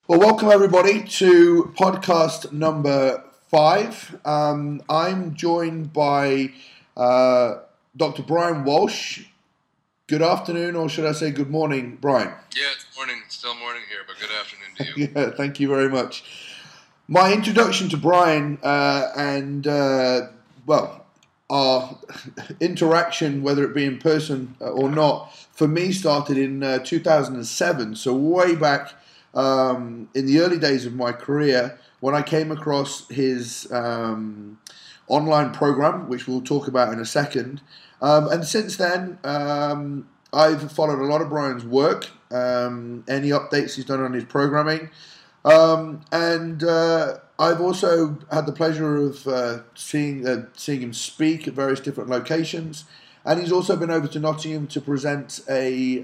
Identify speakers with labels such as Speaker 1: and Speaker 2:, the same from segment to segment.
Speaker 1: Well, welcome everybody to podcast number 5. I'm joined by Dr. Brian Walsh. Good afternoon, or should I say good morning, Brian?
Speaker 2: Yeah, it's morning. It's still morning here, but good afternoon to you.
Speaker 1: Yeah, thank you very much. My introduction to Brian our interaction, whether it be in person or not, for me started in 2007. So way back in the early days of my career, when I came across his online program, which we'll talk about in a second. And since then, I've followed a lot of Brian's work, any updates he's done on his programming. I've also had the pleasure of seeing him speak at various different locations, and he's also been over to Nottingham to present a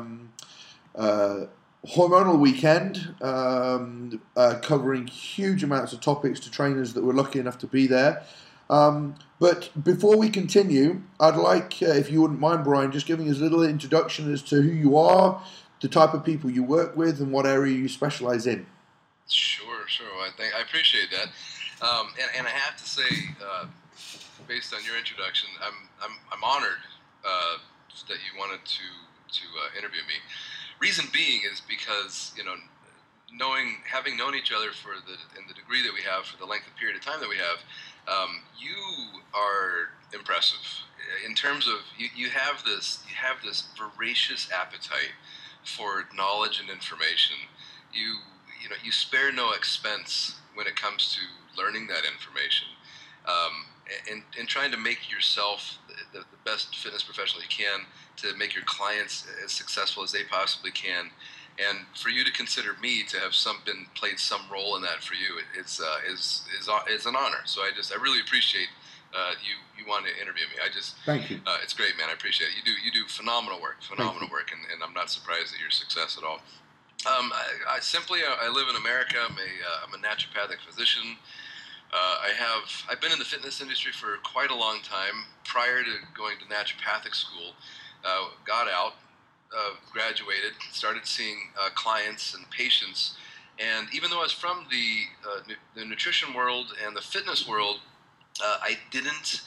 Speaker 1: hormonal weekend, covering huge amounts of topics to trainers that were lucky enough to be there. But before we continue, I'd like, if you wouldn't mind, Brian, just giving us a little introduction as to who you are, the type of people you work with, and what area you specialize in.
Speaker 2: Sure. I appreciate that, and I have to say, based on your introduction, I'm honored that you wanted to interview me. Reason being is because having known each other in the degree that we have, for the length of period of time that we have, you are impressive in terms of you have this voracious appetite for knowledge and information. You spare no expense when it comes to learning that information, and trying to make yourself the best fitness professional you can, to make your clients as successful as they possibly can, and for you to consider me to have played some role in that for you is an honor. So I really appreciate you wanting to interview me.
Speaker 1: Thank you.
Speaker 2: It's great, man. I appreciate it. You do phenomenal work, and I'm not surprised at your success at all. I live in America. I'm a naturopathic physician. I've been in the fitness industry for quite a long time. Prior to going to naturopathic school, got out, graduated, started seeing clients and patients. And even though I was from the nutrition world and the fitness world, I didn't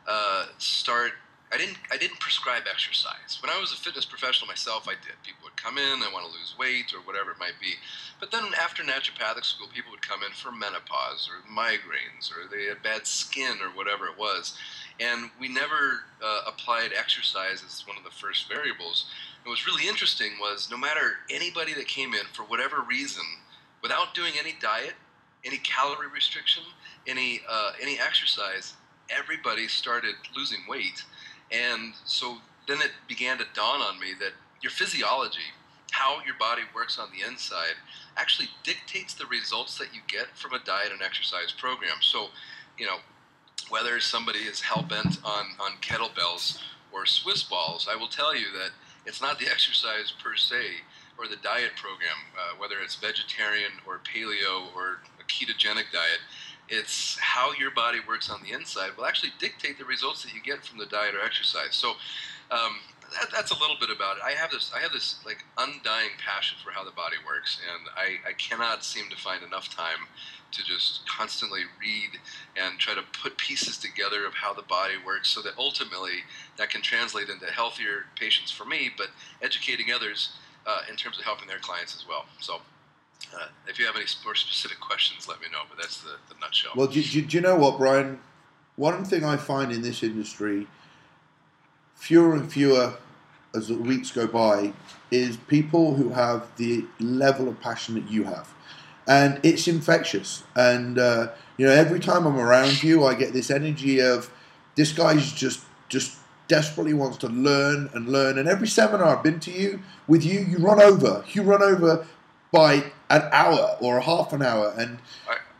Speaker 2: I didn't prescribe exercise. When I was a fitness professional myself, I did. People would come in, I want to lose weight or whatever it might be. But then after naturopathic school, people would come in for menopause or migraines, or they had bad skin or whatever it was. And we never applied exercise as one of the first variables. And what was really interesting was, no matter anybody that came in for whatever reason, without doing any diet, any calorie restriction, any exercise, everybody started losing weight. And so then it began to dawn on me that your physiology, how your body works on the inside, actually dictates the results that you get from a diet and exercise program. So, whether somebody is hell-bent on kettlebells or Swiss balls, I will tell you that it's not the exercise per se or the diet program, whether it's vegetarian or paleo or a ketogenic diet. It's how your body works on the inside will actually dictate the results that you get from the diet or exercise. So that's a little bit about it. I have this like undying passion for how the body works, and I cannot seem to find enough time to just constantly read and try to put pieces together of how the body works, so that ultimately that can translate into healthier patients for me, but educating others in terms of helping their clients as well. So. If you have any more specific questions, let me know, but that's the nutshell.
Speaker 1: Well, do you know what, Brian? One thing I find in this industry, fewer and fewer as the weeks go by, is people who have the level of passion that you have. And it's infectious. And, every time I'm around you, I get this energy of, this guy's just desperately wants to learn and learn. And every seminar I've been to you run over by an hour or a half an hour, and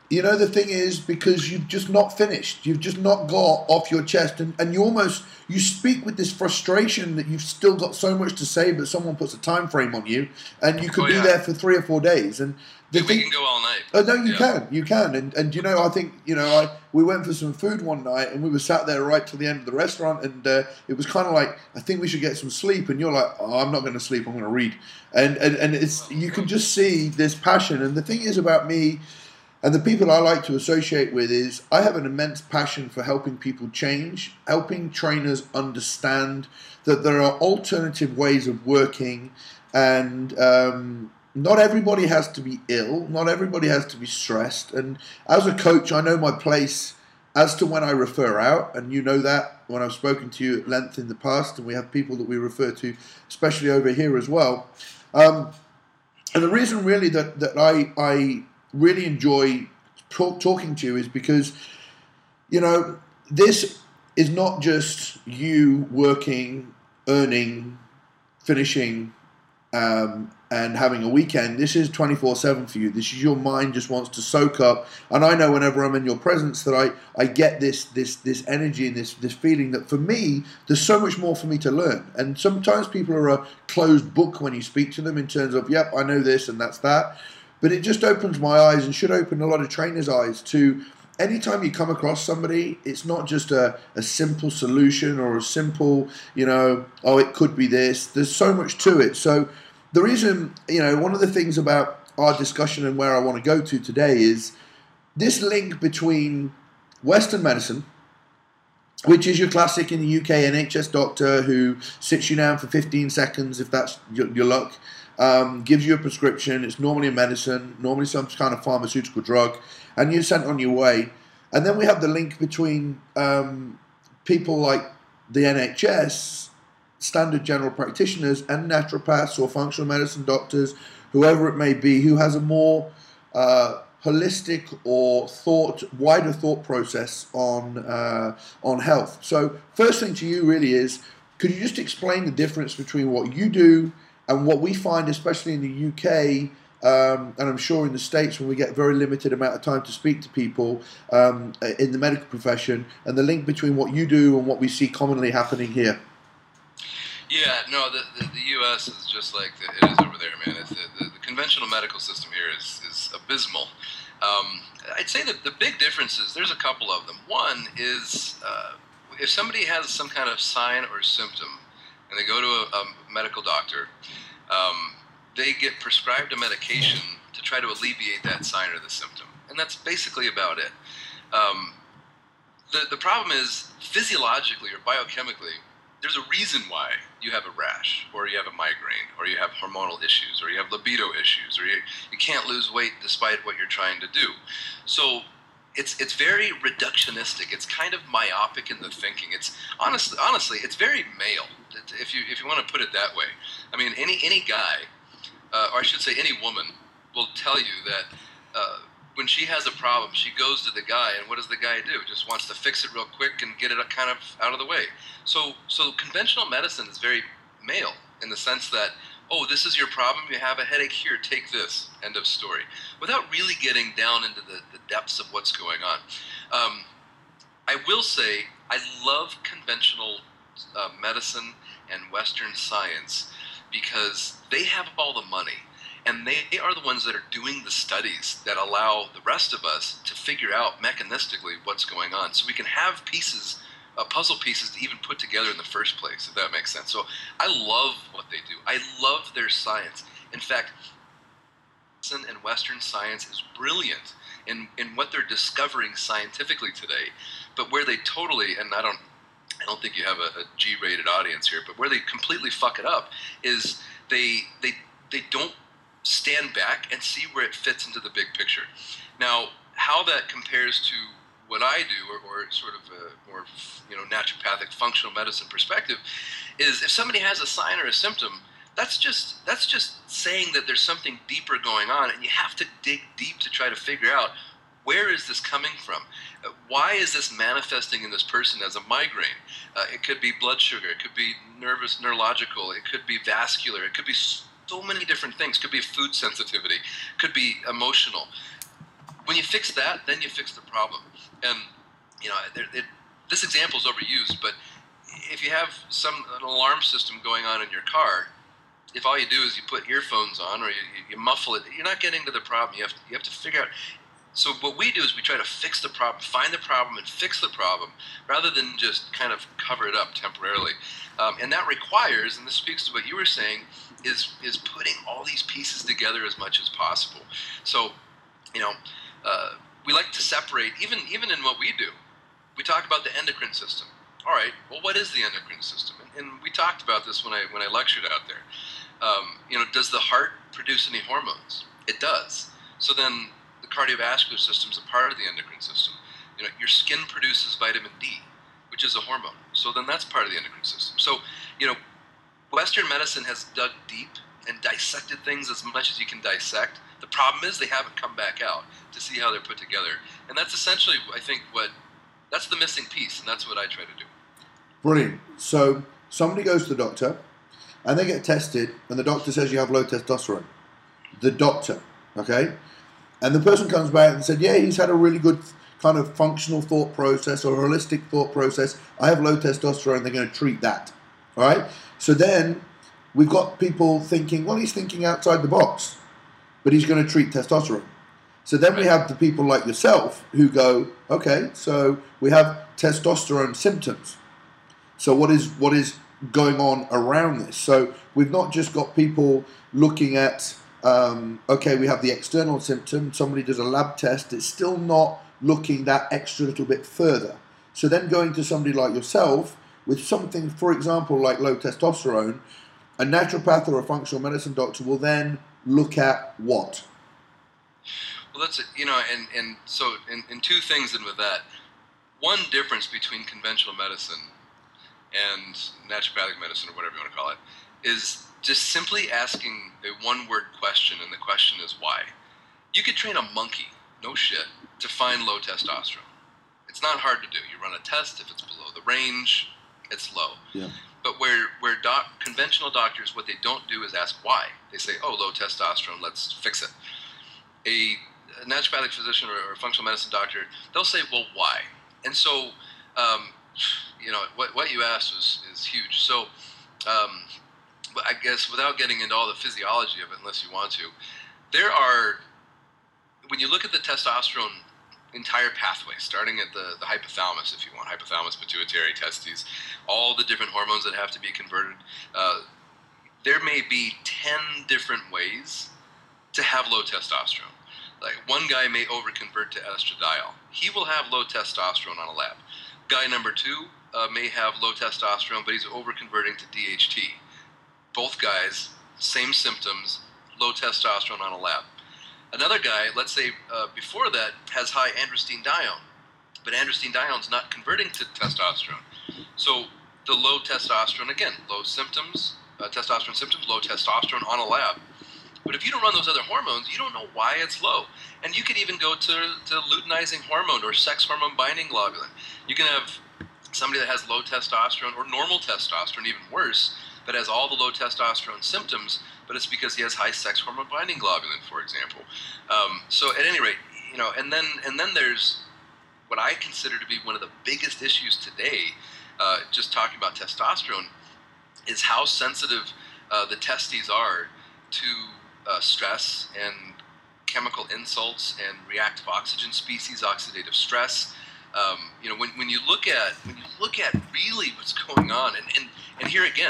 Speaker 1: You know, the thing is, because you've just not finished. You've just not got off your chest. And you speak with this frustration that you've still got so much to say, but someone puts a time frame on you, and you could be there for 3 or 4 days. And
Speaker 2: we can go all night.
Speaker 1: Oh, no, you can. And you know, I think, you know, we went for some food one night, and we were sat there right till the end of the restaurant, and it was kind of like, I think we should get some sleep. And you're like, oh, I'm not going to sleep, I'm going to read. And it's, you can just see this passion. And the thing is about me, and the people I like to associate with, is I have an immense passion for helping people change, helping trainers understand that there are alternative ways of working, and not everybody has to be ill, not everybody has to be stressed. And as a coach, I know my place as to when I refer out, and you know that when I've spoken to you at length in the past, and we have people that we refer to, especially over here as well. And the reason really that I really enjoy talking to you is because, you know, this is not just you working, earning, finishing, and having a weekend. This is 24/7 for you. This is your mind just wants to soak up. And I know whenever I'm in your presence that I get this energy and this feeling that for me, there's so much more for me to learn. And sometimes people are a closed book when you speak to them in terms of, yep, I know this and that's that. But it just opens my eyes, and should open a lot of trainers' eyes to anytime you come across somebody, it's not just a simple solution or a simple, you know, oh, it could be this. There's so much to it. So the reason, you know, one of the things about our discussion and where I want to go to today is this link between Western medicine, which is your classic in the UK NHS doctor who sits you down for 15 seconds, if that's your luck, gives you a prescription. It's normally a medicine, normally some kind of pharmaceutical drug, and you're sent on your way. And then we have the link between people like the NHS, standard general practitioners, and naturopaths or functional medicine doctors, whoever it may be, who has a more holistic or wider thought process on health. So first thing to you really is, could you just explain the difference between what you do and what we find, especially in the UK, and I'm sure in the States when we get very limited amount of time to speak to people in the medical profession, and the link between what you do and what we see commonly happening here?
Speaker 2: Yeah, no, the U.S. is just like it is over there, man. It's the conventional medical system here is abysmal. I'd say that the big differences, there's a couple of them. One is if somebody has some kind of sign or symptom, and they go to a medical doctor, they get prescribed a medication to try to alleviate that sign or the symptom. And that's basically about it. The problem is, physiologically or biochemically, there's a reason why you have a rash, or you have a migraine, or you have hormonal issues, or you have libido issues, or you can't lose weight despite what you're trying to do. So it's very reductionistic. It's kind of myopic in the thinking. It's honestly, it's very male, if you want to put it that way. I mean, any guy, or I should say any woman, will tell you that when she has a problem, she goes to the guy, and what does the guy do? Just wants to fix it real quick and get it kind of out of the way. So conventional medicine is very male in the sense that, oh, this is your problem, you have a headache, here, take this, end of story, without really getting down into the depths of what's going on. I will say I love conventional medicine and Western science because they have all the money. And they are the ones that are doing the studies that allow the rest of us to figure out mechanistically what's going on. So we can have pieces, puzzle pieces to even put together in the first place, if that makes sense. So I love what they do. I love their science. In fact, medicine and Western science is brilliant in what they're discovering scientifically today. But where they totally, and I don't think you have a G-rated audience here, but where they completely fuck it up is they don't stand back and see where it fits into the big picture. Now, how that compares to what I do, or sort of a more, naturopathic functional medicine perspective, is if somebody has a sign or a symptom, that's just saying that there's something deeper going on, and you have to dig deep to try to figure out, where is this coming from? Why is this manifesting in this person as a migraine? It could be blood sugar, it could be neurological, it could be vascular, it could be so many different things. Could be food sensitivity, could be emotional. when you fix that, then you fix the problem. And you know, this example is overused, but if you have an alarm system going on in your car, if all you do is you put earphones on or you muffle it, you're not getting to the problem. You have to figure out. So what we do is we try to fix the problem, find the problem, and fix the problem, rather than just kind of cover it up temporarily. And that requires, and this speaks to what you were saying, is putting all these pieces together as much as possible. So, you know, we like to separate, even in what we do. We talk about the endocrine system. All right, well, what is the endocrine system? And we talked about this when I lectured out there. You know, does the heart produce any hormones? It does. So then the cardiovascular system is a part of the endocrine system. You know, your skin produces vitamin D, which is a hormone. So then that's part of the endocrine system. So, you know, Western medicine has dug deep and dissected things as much as you can dissect. The problem is they haven't come back out to see how they're put together. And that's essentially, I think, that's the missing piece, and that's what I try to do.
Speaker 1: Brilliant. So somebody goes to the doctor, and they get tested, and the doctor says you have low testosterone. The doctor, okay? And the person comes back and said, yeah, he's had a really good kind of functional thought process or holistic thought process. I have low testosterone. They're going to treat that, all right? So then we've got people thinking, well, he's thinking outside the box, but he's going to treat testosterone. So then we have the people like yourself who go, okay, so we have testosterone symptoms. So what is going on around this? So we've not just got people looking at, okay, we have the external symptom, somebody does a lab test, it's still not looking that extra little bit further. So then going to somebody like yourself with something, for example, like low testosterone, a naturopath or a functional medicine doctor will then look at what?
Speaker 2: Well, that's it, you know, and so in two things, and with that, one difference between conventional medicine and naturopathic medicine, or whatever you want to call it, is just simply asking a one-word question, and the question is why. You could train a monkey, no shit, to find low testosterone. It's not hard to do. You run a test. If it's below the range, it's low.
Speaker 1: Yeah.
Speaker 2: But where conventional doctors, what they don't do is ask why. They say, oh, low testosterone, let's fix it. A naturopathic physician or a functional medicine doctor, they'll say, well, why? And so, you know, what you asked is huge. So, I guess without getting into all the physiology of it, unless you want to, when you look at the testosterone entire pathway, starting at the hypothalamus, if you want, hypothalamus, pituitary, testes, all the different hormones that have to be converted, there may be 10 different ways to have low testosterone. Like one guy may overconvert to estradiol. He will have low testosterone on a lab. Guy number two may have low testosterone, but he's overconverting to DHT. Both guys, same symptoms, low testosterone on a lab. Another guy, let's say before that, has high androstenedione, but androstenedione's not converting to testosterone. So the low testosterone, again, low symptoms, testosterone symptoms, low testosterone on a lab. But if you don't run those other hormones, you don't know why it's low. And you could even go to luteinizing hormone or sex hormone binding globulin. You can have somebody that has low testosterone or normal testosterone, even worse, but has all the low testosterone symptoms, but it's because he has high sex hormone binding globulin, for example. So at any rate, you know, and then there's what I consider to be one of the biggest issues today, just talking about testosterone, is how sensitive the testes are to stress and chemical insults and reactive oxygen species, oxidative stress. You know, when you look at really what's going on, and here again,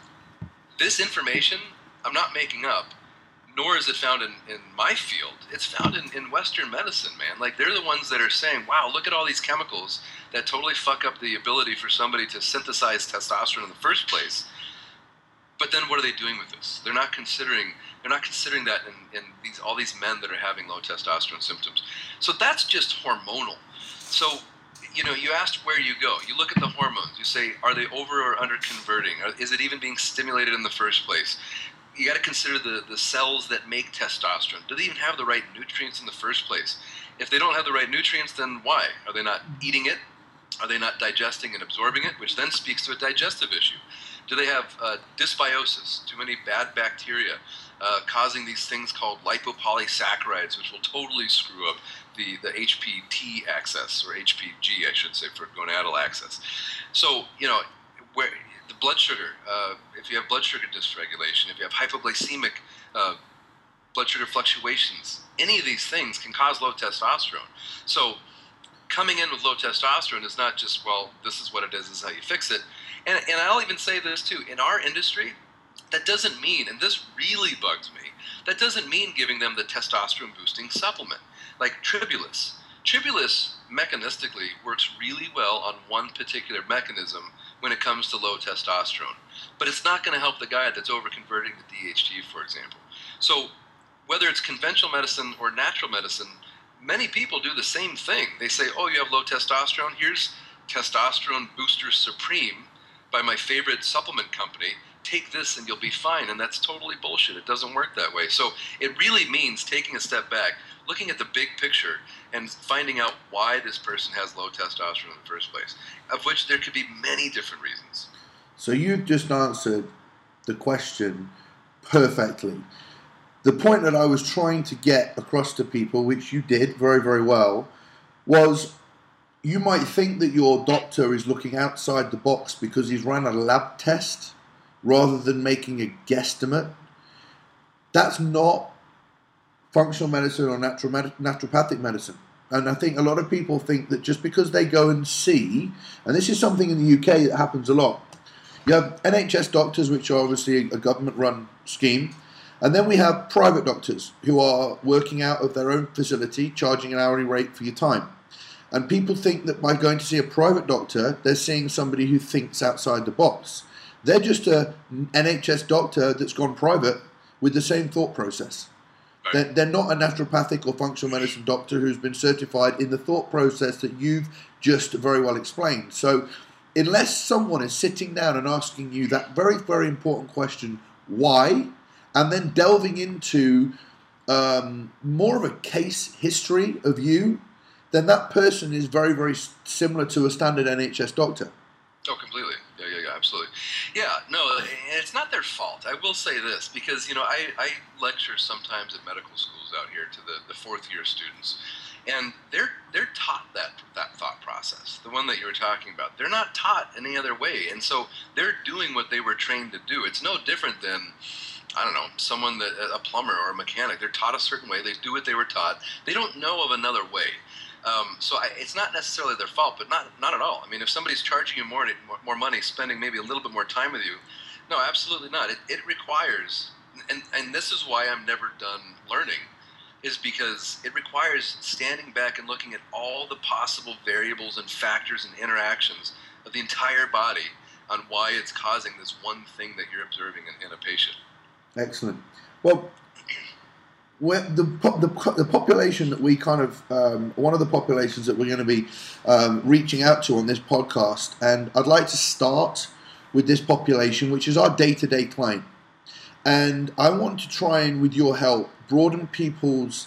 Speaker 2: this information I'm not making up, nor is it found in my field. It's found in Western medicine, man. Like, they're the ones that are saying, wow, look at all these chemicals that totally fuck up the ability for somebody to synthesize testosterone in the first place. But then what are they doing with this? They're not considering that in all these men that are having low testosterone symptoms. So that's just hormonal. So, you know, you asked where you go. You look at the hormones. You say, are they over or under converting? Is it even being stimulated in the first place? You got to consider the cells that make testosterone. Do they even have the right nutrients in the first place? If they don't have the right nutrients, then why? Are they not eating it? Are they not digesting and absorbing it? Which then speaks to a digestive issue. Do they have dysbiosis, too many bad bacteria? causing these things called lipopolysaccharides, which will totally screw up the HPT axis, or HPG, I should say, for gonadal axis. So, where the blood sugar, if you have blood sugar dysregulation, if you have hypoglycemic blood sugar fluctuations, any of these things can cause low testosterone. So coming in with low testosterone is not just, well, this is what it is, this is how you fix it. And I'll even say this too, in our industry, that doesn't mean, and this really bugs me, that doesn't mean giving them the testosterone boosting supplement, like Tribulus. Tribulus mechanistically works really well on one particular mechanism when it comes to low testosterone, but it's not going to help the guy that's overconverting to DHT, for example. So whether it's conventional medicine or natural medicine, many people do the same thing. They say, oh, you have low testosterone? Here's Testosterone Booster Supreme by my favorite supplement company. Take this and you'll be fine. And that's totally bullshit. It doesn't work that way. So it really means taking a step back, looking at the big picture, and finding out why this person has low testosterone in the first place, of which there could be many different reasons.
Speaker 1: So you've just answered the question perfectly. The point that I was trying to get across to people, which you did very, very well, was you might think that your doctor is looking outside the box because he's run a lab test rather than making a guesstimate. That's not functional medicine or naturopathic medicine. And I think a lot of people think that just because they go and see, and this is something in the UK that happens a lot, you have NHS doctors, which are obviously a government-run scheme, and then we have private doctors who are working out of their own facility, charging an hourly rate for your time. And people think that by going to see a private doctor, they're seeing somebody who thinks outside the box. They're just an NHS doctor that's gone private with the same thought process. They're not a naturopathic or functional medicine doctor who's been certified in the thought process that you've just very well explained. So unless someone is sitting down and asking you that very, very important question, why, and then delving into more of a case history of you, then that person is very, very similar to a standard NHS doctor.
Speaker 2: Oh, completely. Yeah, absolutely. Yeah, no, and it's not their fault. I will say this, because, I lecture sometimes at medical schools out here to the fourth-year students, and they're taught that thought process, the one that you were talking about. They're not taught any other way, and so they're doing what they were trained to do. It's no different than, I don't know, a plumber or a mechanic. They're taught a certain way. They do what they were taught. They don't know of another way. So it's not necessarily their fault, but not at all. I mean, if somebody's charging you more money, spending maybe a little bit more time with you, no, absolutely not. It requires, and this is why I'm never done learning, is because it requires standing back and looking at all the possible variables and factors and interactions of the entire body on why it's causing this one thing that you're observing in a patient.
Speaker 1: Excellent. Well, the population that we kind of, one of the populations that we're going to be reaching out to on this podcast, and I'd like to start with this population, which is our day-to-day client. And I want to try and, with your help, broaden people's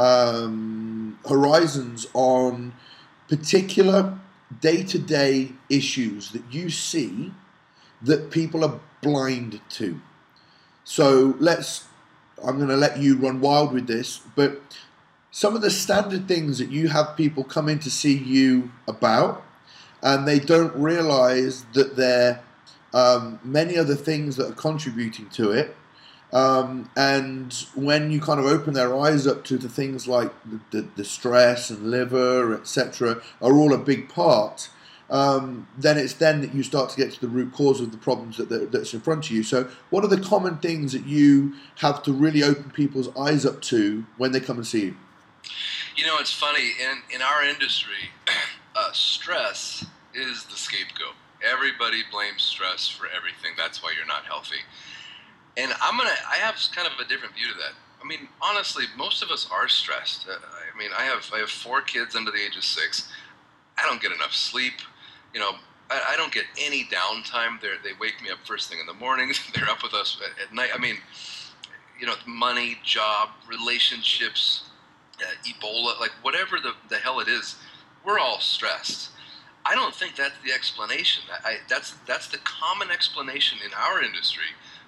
Speaker 1: horizons on particular day-to-day issues that you see that people are blind to. So I'm going to let you run wild with this, but some of the standard things that you have people come in to see you about, and they don't realize that there are many other things that are contributing to it. And when you kind of open their eyes up to the things like the stress and liver, etc., are all a big part, then it's then that you start to get to the root cause of the problems that's in front of you. So what are the common things that you have to really open people's eyes up to when they come and see you?
Speaker 2: It's funny, in our industry, stress is the scapegoat. Everybody blames stress for everything. That's why you're not healthy. And I have kind of a different view to that. I mean, honestly, most of us are stressed. I have 4 kids under the age of 6. I don't get enough sleep. I don't get any downtime. They wake me up first thing in the morning. They're up with us at night. I mean, money, job, relationships, Ebola, like whatever the hell it is, we're all stressed. I don't think that's the explanation. That's the common explanation in our industry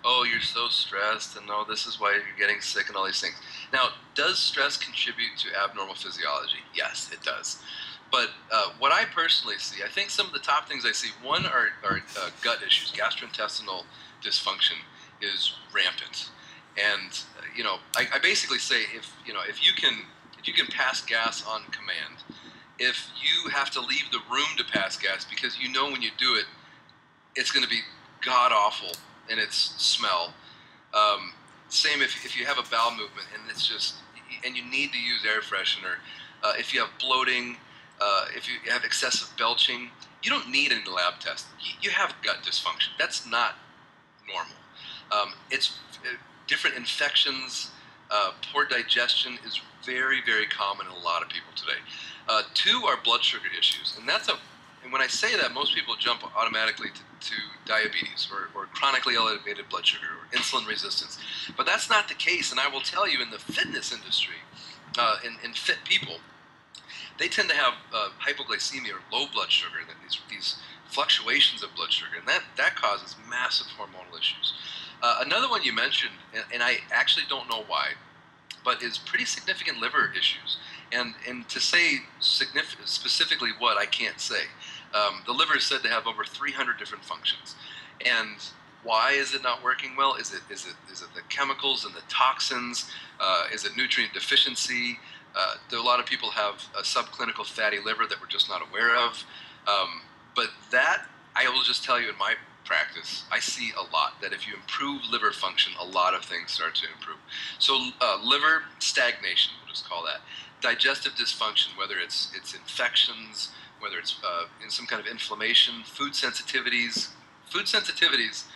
Speaker 2: oh, you're so stressed, and oh, this is why you're getting sick, and all these things. Now, does stress contribute to abnormal physiology? Yes, it does. But what I personally see, I think some of the top things I see, one are gut issues. Gastrointestinal dysfunction is rampant, and I basically say if you can pass gas on command, if you have to leave the room to pass gas because when you do it, it's going to be god awful in its smell. Same if you have a bowel movement and it's just, and you need to use air freshener. If you have bloating, if you have excessive belching, you don't need any lab test. You have gut dysfunction. That's not normal. It's different infections, poor digestion is very, very common in a lot of people today. Two are blood sugar issues, and when I say that, most people jump automatically to diabetes or chronically elevated blood sugar or insulin resistance. But that's not the case, and I will tell you, in the fitness industry, in fit people, they tend to have hypoglycemia or low blood sugar, and these fluctuations of blood sugar, and that causes massive hormonal issues. Another one you mentioned, and I actually don't know why, but is pretty significant liver issues. And to say specifically what, I can't say. The liver is said to have over 300 different functions. And why is it not working well? Is it the chemicals and the toxins? Is it nutrient deficiency? A lot of people have a subclinical fatty liver that we're just not aware of. But that, I will just tell you, in my practice, I see a lot that if you improve liver function, a lot of things start to improve. So liver stagnation, we'll just call that. Digestive dysfunction, whether it's infections, whether it's in some kind of inflammation, food sensitivities. Food sensitivities,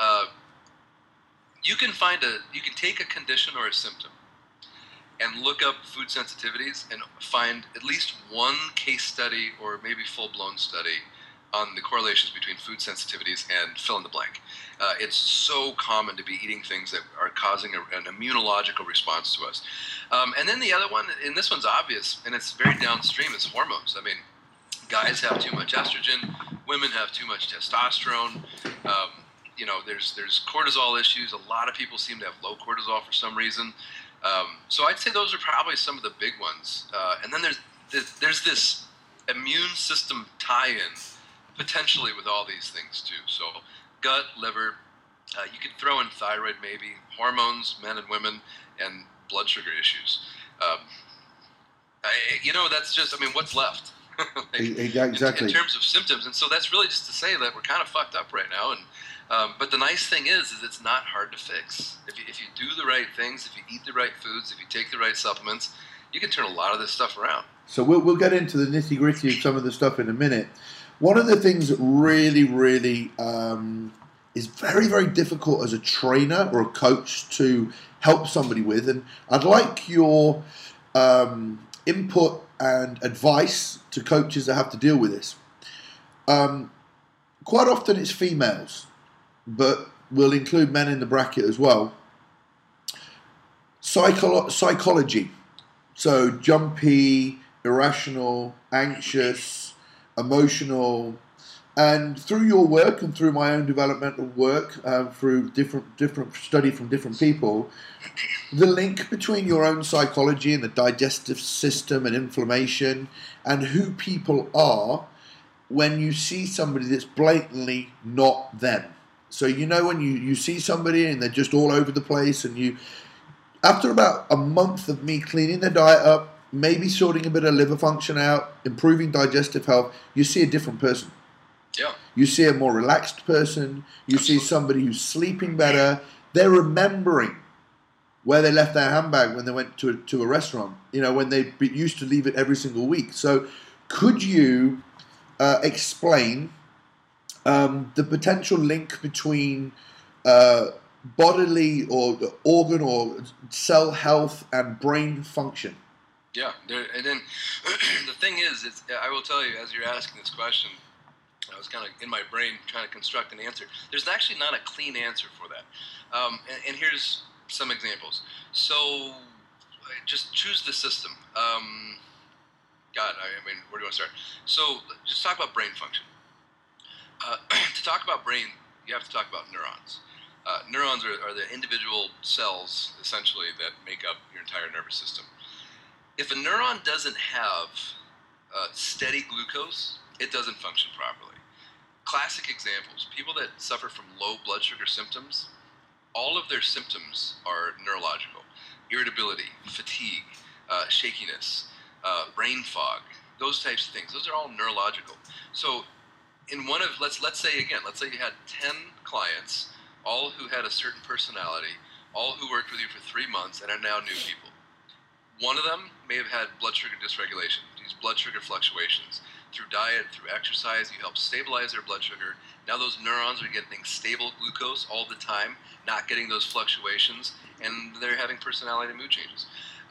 Speaker 2: you can take a condition or a symptom and look up food sensitivities and find at least one case study or maybe full-blown study on the correlations between food sensitivities and fill in the blank. It's so common to be eating things that are causing an immunological response to us. And then the other one, and this one's obvious, and it's very downstream, is hormones. I mean, guys have too much estrogen, women have too much testosterone. There's cortisol issues. A lot of people seem to have low cortisol for some reason. So I'd say those are probably some of the big ones. And then there's this immune system tie-in potentially with all these things too. So gut, liver, you could throw in thyroid maybe, hormones, men and women, and blood sugar issues. That's just, what's left?
Speaker 1: Exactly.
Speaker 2: In terms of symptoms. And so that's really just to say that we're kind of fucked up right now. And but the nice thing is it's not hard to fix. If you do the right things, if you eat the right foods, if you take the right supplements, you can turn a lot of this stuff around.
Speaker 1: So we'll get into the nitty-gritty of some of the stuff in a minute. One of the things that really, really is very, very difficult as a trainer or a coach to help somebody with, and I'd like your input and advice to coaches that have to deal with this. Quite often it's females, but we'll include men in the bracket as well. Psychology. So jumpy, irrational, anxious, emotional, and through your work and through my own developmental work, through different study from different people, the link between your own psychology and the digestive system and inflammation and who people are when you see somebody that's blatantly not them. So when you see somebody and they're just all over the place, and after about a month of me cleaning their diet up, maybe sorting a bit of liver function out, improving digestive health, you see a different person.
Speaker 2: Yeah.
Speaker 1: You see a more relaxed person. You see somebody who's sleeping better. They're remembering where they left their handbag when they went to a restaurant, when they used to leave it every single week. So could you explain the potential link between bodily or organ or cell health and brain function?
Speaker 2: Yeah, and then the thing is, I will tell you, as you're asking this question, I was kind of in my brain trying to construct an answer. There's actually not a clean answer for that. And here's some examples. So just choose the system. Where do I start? So just talk about brain function. To talk about brain, you have to talk about neurons. Neurons are the individual cells, essentially, that make up your entire nervous system. If a neuron doesn't have steady glucose, it doesn't function properly. Classic examples, people that suffer from low blood sugar symptoms, all of their symptoms are neurological. Irritability, fatigue, shakiness, brain fog, those types of things. Those are all neurological. So in one of, let's say you had 10 clients, all who had a certain personality, all who worked with you for 3 months and are now new people. One of them may have had blood sugar dysregulation, these blood sugar fluctuations. Through diet, through exercise, you help stabilize their blood sugar. Now those neurons are getting stable glucose all the time, not getting those fluctuations, and they're having personality and mood changes.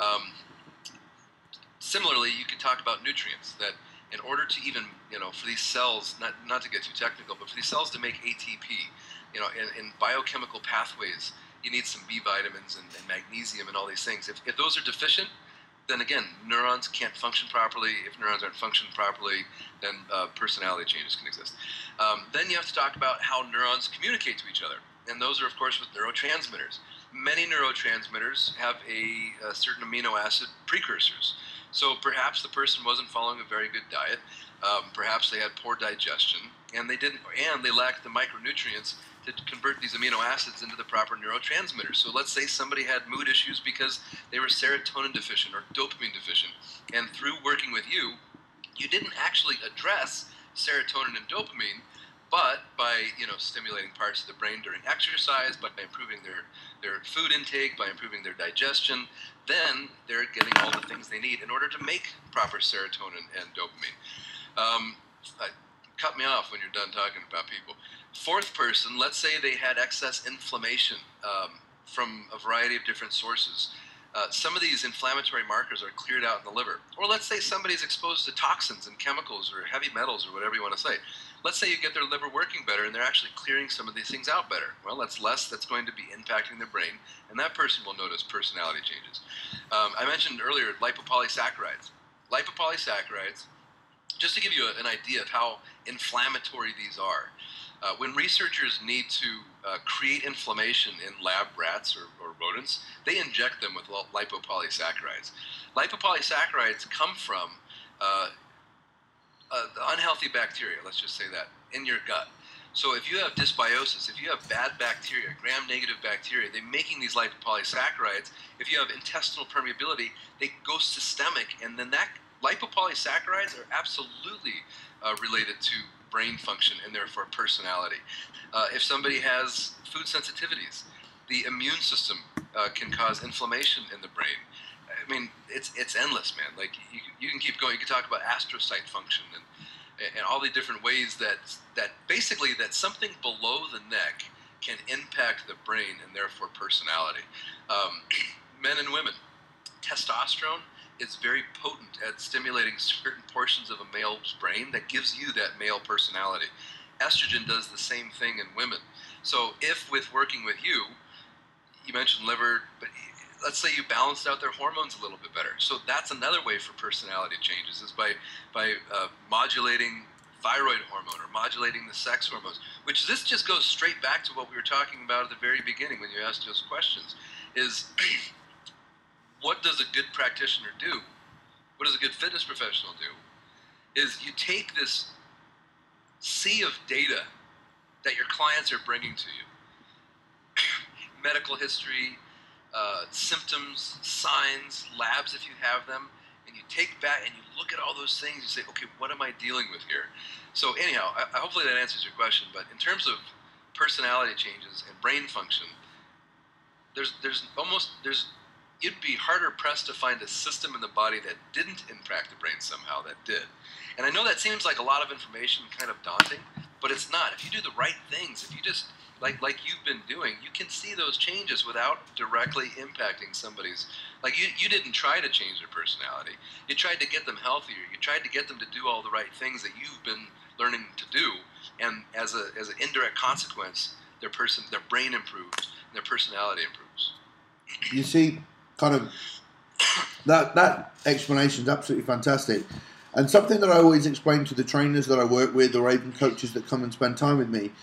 Speaker 2: Similarly, you could talk about nutrients, that in order to even, for these cells, not to get too technical, but for these cells to make ATP, in biochemical pathways, you need some B vitamins and magnesium and all these things. If those are deficient, then again, neurons can't function properly. If neurons aren't functioning properly, then personality changes can exist. Then you have to talk about how neurons communicate to each other. And those are, of course, with neurotransmitters. Many neurotransmitters have a certain amino acid precursors. So perhaps the person wasn't following a very good diet. Perhaps they had poor digestion, and they lacked the micronutrients to convert these amino acids into the proper neurotransmitters. So let's say somebody had mood issues because they were serotonin deficient or dopamine deficient, and through working with you, you didn't actually address serotonin and dopamine, but by stimulating parts of the brain during exercise, by improving their food intake, by improving their digestion, then they're getting all the things they need in order to make proper serotonin and dopamine. Cut me off when you're done talking about people. Fourth person, let's say they had excess inflammation from a variety of different sources. Some of these inflammatory markers are cleared out in the liver. Or let's say somebody's exposed to toxins and chemicals or heavy metals or whatever you want to say. Let's say you get their liver working better and they're actually clearing some of these things out better. Well, that's going to be impacting their brain, and that person will notice personality changes. I mentioned earlier lipopolysaccharides. Lipopolysaccharides, just to give you an idea of how inflammatory these are, when researchers need to create inflammation in lab rats or rodents, they inject them with lipopolysaccharides. Lipopolysaccharides come from the unhealthy bacteria, let's just say that, in your gut. So if you have dysbiosis, if you have bad bacteria, gram-negative bacteria, they're making these lipopolysaccharides. If you have intestinal permeability, they go systemic, and then that lipopolysaccharides are absolutely related to brain function and therefore personality. If somebody has food sensitivities, the immune system can cause inflammation in the brain. I mean, it's endless, man. Like you can keep going. You can talk about astrocyte function and all the different ways that basically that something below the neck can impact the brain and therefore personality. Men and women, testosterone is very potent at stimulating certain portions of a male's brain that gives you that male personality. Estrogen does the same thing in women. So if with working with you mentioned liver, but let's say you balanced out their hormones a little bit better. So that's another way for personality changes, is by modulating thyroid hormone or modulating the sex hormones, which this just goes straight back to what we were talking about at the very beginning when you asked those questions, is what does a good practitioner do? What does a good fitness professional do? Is you take this sea of data that your clients are bringing to you, medical history, symptoms, signs, labs if you have them, and you take back and you look at all those things, you say, okay, what am I dealing with here? So anyhow, hopefully that answers your question, but in terms of personality changes and brain function, you'd be harder pressed to find a system in the body that didn't impact the brain somehow that did. And I know that seems like a lot of information, kind of daunting, but it's not. If you do the right things, if you just, like you've been doing, you can see those changes without directly impacting somebody's, like you didn't try to change their personality. You tried to get them healthier. You tried to get them to do all the right things that you've been learning to do. And as an indirect consequence, their brain improves, and their personality improves.
Speaker 1: You see, kind of that explanation is absolutely fantastic, and something that I always explain to the trainers that I work with, or even coaches that come and spend time with me.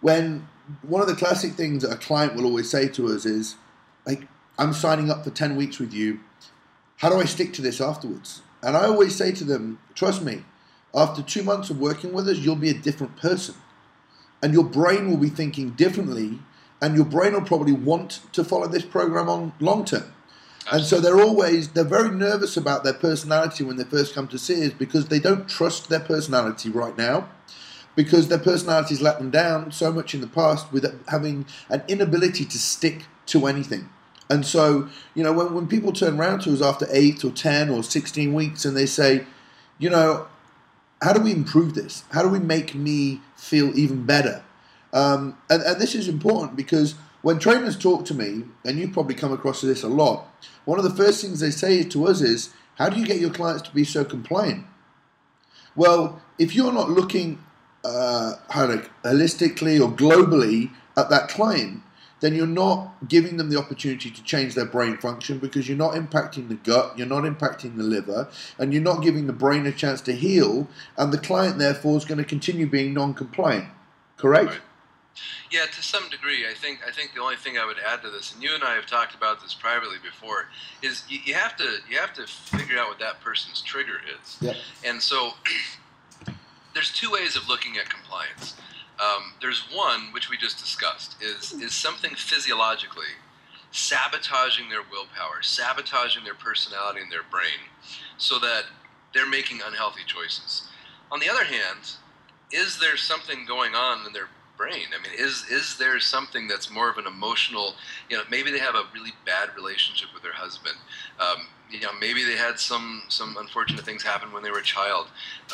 Speaker 1: when one of the classic things that a client will always say to us is, like, I'm signing up for 10 weeks with you. How do I stick to this afterwards? And I always say to them, trust me, after 2 months of working with us, you'll be a different person. And your brain will be thinking differently, and your brain will probably want to follow this program on long term. And so they're very nervous about their personality when they first come to see us, because they don't trust their personality right now, because their personality's let them down so much in the past with having an inability to stick to anything. And so, when people turn around to us after 8 or 10 or 16 weeks and they say, how do we improve this? How do we make me feel even better? And this is important, because when trainers talk to me, and you've probably come across this a lot, one of the first things they say to us is, how do you get your clients to be so compliant? Well, if you're not looking holistically or globally at that client, then you're not giving them the opportunity to change their brain function, because you're not impacting the gut, you're not impacting the liver, and you're not giving the brain a chance to heal, and the client therefore is going to continue being non-compliant. Correct?
Speaker 2: Right. Yeah, to some degree. I think the only thing I would add to this, and you and I have talked about this privately before, is you have to figure out what that person's trigger is.
Speaker 1: Yep.
Speaker 2: And so there's two ways of looking at compliance. There's one, which we just discussed, is something physiologically sabotaging their willpower, sabotaging their personality and their brain, so that they're making unhealthy choices. On the other hand, is there something going on in their brain? I mean, is there something that's more of an emotional, maybe they have a really bad relationship with their husband. Maybe they had some unfortunate things happen when they were a child.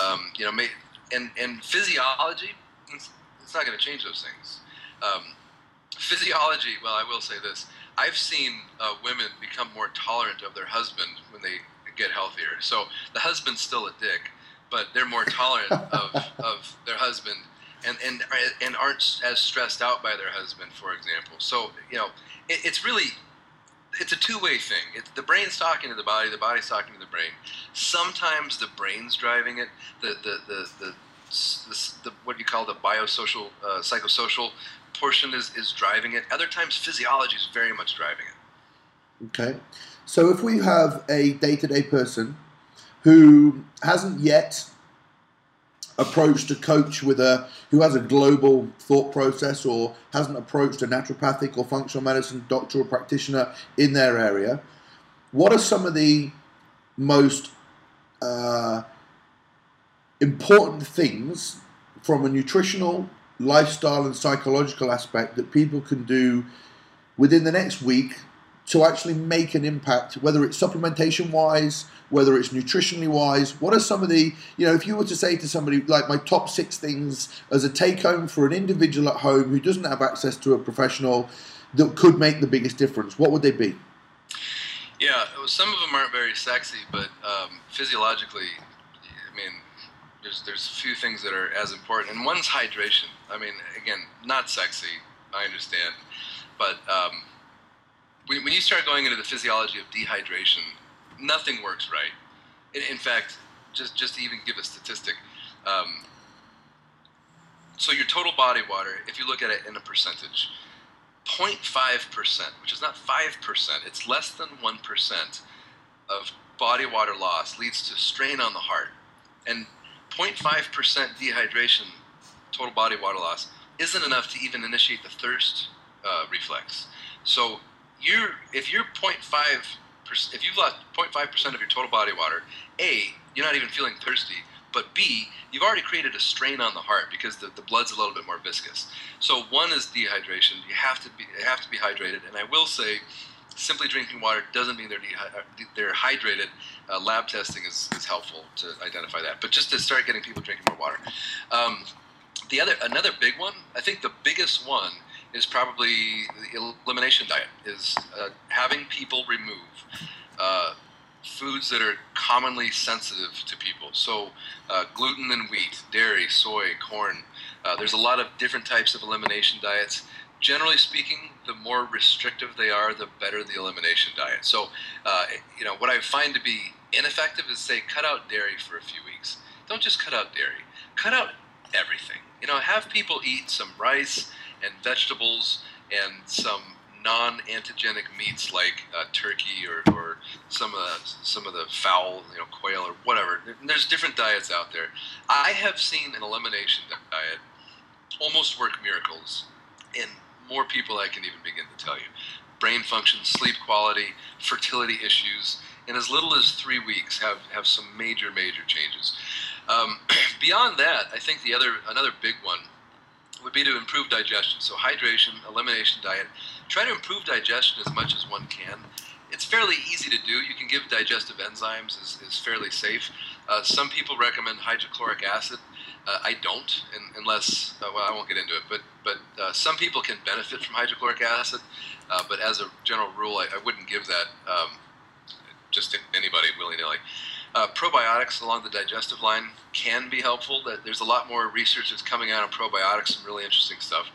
Speaker 2: And physiology, it's not going to change those things. Physiology, well, I will say this. I've seen women become more tolerant of their husband when they get healthier. So the husband's still a dick, but they're more tolerant of their husband and aren't as stressed out by their husband, for example. So, it's a two-way thing. The brain's talking to the body's talking to the brain. Sometimes the brain's driving it, the what you call the biosocial, psychosocial portion is driving it. Other times physiology is very much driving it.
Speaker 1: Okay. So if we have a day-to-day person who hasn't yet approached a coach who has a global thought process, or hasn't approached a naturopathic or functional medicine doctor or practitioner in their area, what are some of the most important things from a nutritional, lifestyle and psychological aspect that people can do within the next week to actually make an impact, whether it's supplementation wise, whether it's nutritionally wise? What are some of the, if you were to say to somebody, like, my top 6 things as a take home for an individual at home who doesn't have access to a professional that could make the biggest difference, what would they be?
Speaker 2: Yeah, some of them aren't very sexy, but physiologically, I mean, there's a few things that are as important, and one's hydration. I mean, again, not sexy, I understand, but when you start going into the physiology of dehydration, nothing works right. In fact, just to even give a statistic, so your total body water, if you look at it in a percentage, 0.5%, which is not 5%, it's less than 1% of body water loss leads to strain on the heart. And 0.5% dehydration, total body water loss, isn't enough to even initiate the thirst reflex. So if you've lost 0.5% of your total body water, A, you're not even feeling thirsty, but B, you've already created a strain on the heart because the blood's a little bit more viscous. So one is dehydration. You have to be hydrated. And I will say, simply drinking water doesn't mean they're hydrated. Lab testing is helpful to identify that. But just to start getting people drinking more water. Another big one, I think the biggest one, is probably the elimination diet, is having people remove foods that are commonly sensitive to people. So gluten and wheat, dairy, soy, corn. There's a lot of different types of elimination diets. Generally speaking, the more restrictive they are, the better the elimination diet. So, what I find to be ineffective is, say, cut out dairy for a few weeks. Don't just cut out dairy. Cut out everything. Have people eat some rice, and vegetables and some non-antigenic meats like turkey or some of the fowl, quail or whatever. There's different diets out there. I have seen an elimination diet almost work miracles in more people I can even begin to tell you. Brain function, sleep quality, fertility issues, in as little as 3 weeks have some major changes. Beyond that, I think another big one would be to improve digestion. So hydration, elimination diet. Try to improve digestion as much as one can. It's fairly easy to do. You can give digestive enzymes, is fairly safe. Some people recommend hydrochloric acid. I don't, unless, well, I won't get into it, but some people can benefit from hydrochloric acid, but as a general rule, I wouldn't give that just to anybody willy-nilly. Probiotics along the digestive line can be helpful. There's a lot more research that's coming out on probiotics, some really interesting stuff.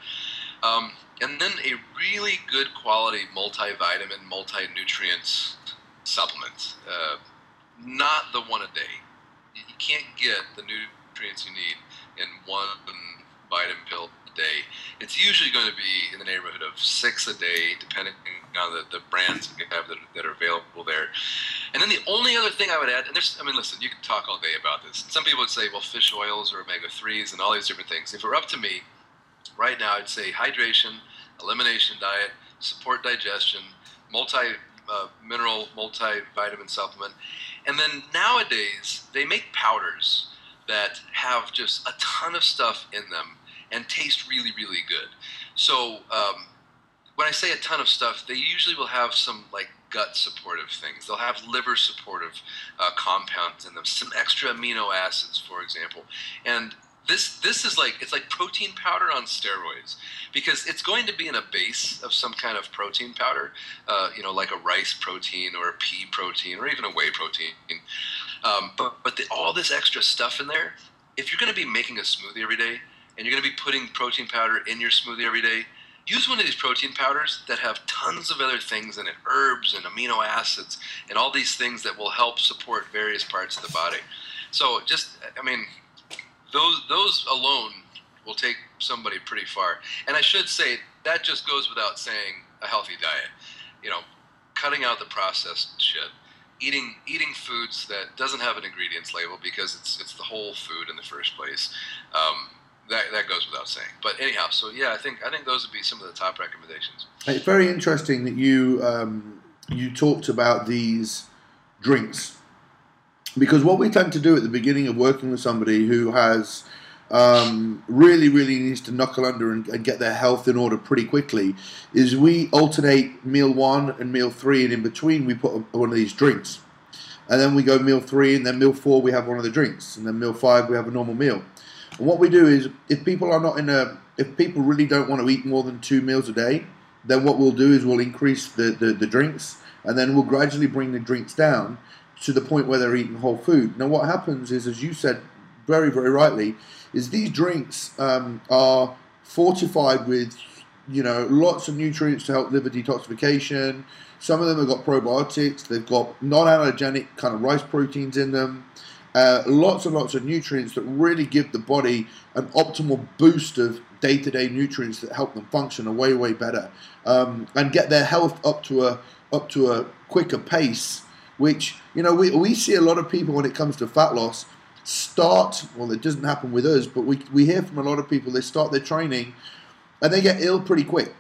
Speaker 2: And then a really good quality multivitamin, multi-nutrients supplement. Not the one a day. You can't get the nutrients you need in one vitamin pill a day. It's usually going to be in the neighborhood of 6 a day, depending on the brands that are available there. And then the only other thing I would add, and listen, you can talk all day about this. Some people would say, well, fish oils or omega-3s and all these different things. If it were up to me, right now I'd say hydration, elimination diet, support digestion, multi-mineral, multivitamin supplement. And then nowadays, they make powders that have just a ton of stuff in them and taste really good. So when I say a ton of stuff, they usually will have some like gut supportive things. They'll have liver supportive compounds in them, some extra amino acids, for example. And this is like, it's like protein powder on steroids, because it's going to be in a base of some kind of protein powder, like a rice protein or a pea protein or even a whey protein. But all this extra stuff in there, if you're going to be making a smoothie every day and you're going to be putting protein powder in your smoothie every day, use one of these protein powders that have tons of other things in it, herbs and amino acids and all these things that will help support various parts of the body. So those alone will take somebody pretty far. And I should say, that just goes without saying, a healthy diet. Cutting out the processed shit. Eating foods that doesn't have an ingredients label, because it's the whole food in the first place. That goes without saying. But anyhow, so yeah, I think those would be some of the top recommendations.
Speaker 1: It's very interesting that you talked about these drinks, because what we tend to do at the beginning of working with somebody who has really needs to knuckle under and get their health in order pretty quickly is we alternate meal 1 and meal 3, and in between we put one of these drinks. And then we go meal 3, and then meal 4 we have one of the drinks, and then meal 5 we have a normal meal. And what we do is, if people really don't want to eat more than 2 meals a day, then what we'll do is we'll increase the drinks, and then we'll gradually bring the drinks down to the point where they're eating whole food. Now what happens is, as you said very rightly, is these drinks are fortified with lots of nutrients to help liver detoxification. Some of them have got probiotics. They've got non-allergenic kind of rice proteins in them. Lots and lots of nutrients that really give the body an optimal boost of day-to-day nutrients that help them function way better, and get their health up to a quicker pace. Which we see a lot of people when it comes to fat loss it doesn't happen with us, but we hear from a lot of people, they start their training and they get ill pretty quick.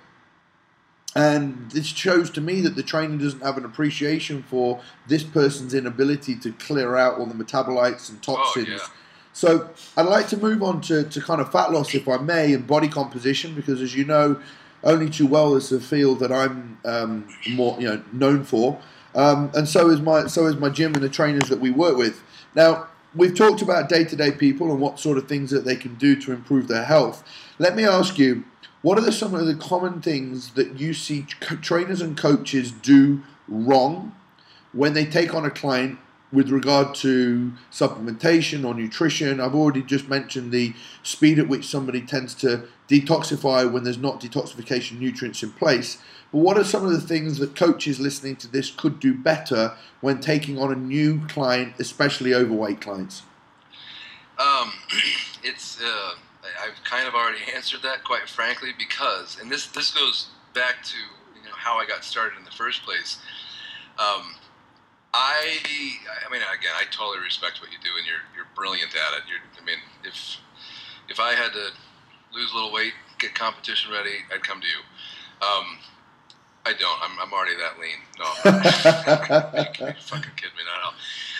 Speaker 1: And this shows to me that the trainer doesn't have an appreciation for this person's inability to clear out all the metabolites and toxins.
Speaker 2: Oh, yeah.
Speaker 1: So I'd like to move on to kind of fat loss, if I may, and body composition, because as you know, only too well is a field that I'm more known for. And so is my gym and the trainers that we work with. Now, we've talked about day-to-day people and what sort of things that they can do to improve their health. Let me ask you, what are some of the common things that you see trainers and coaches do wrong when they take on a client with regard to supplementation or nutrition? I've already just mentioned the speed at which somebody tends to detoxify when there's not detoxification nutrients in place. But what are some of the things that coaches listening to this could do better when taking on a new client, especially overweight clients?
Speaker 2: I've kind of already answered that, quite frankly, because, and this goes back to how I got started in the first place. I mean, again, I totally respect what you do, and you're brilliant at it. I mean, if I had to lose a little weight, get competition ready, I'd come to you. I don't. I'm already that lean. No, you fucking kidding me? No.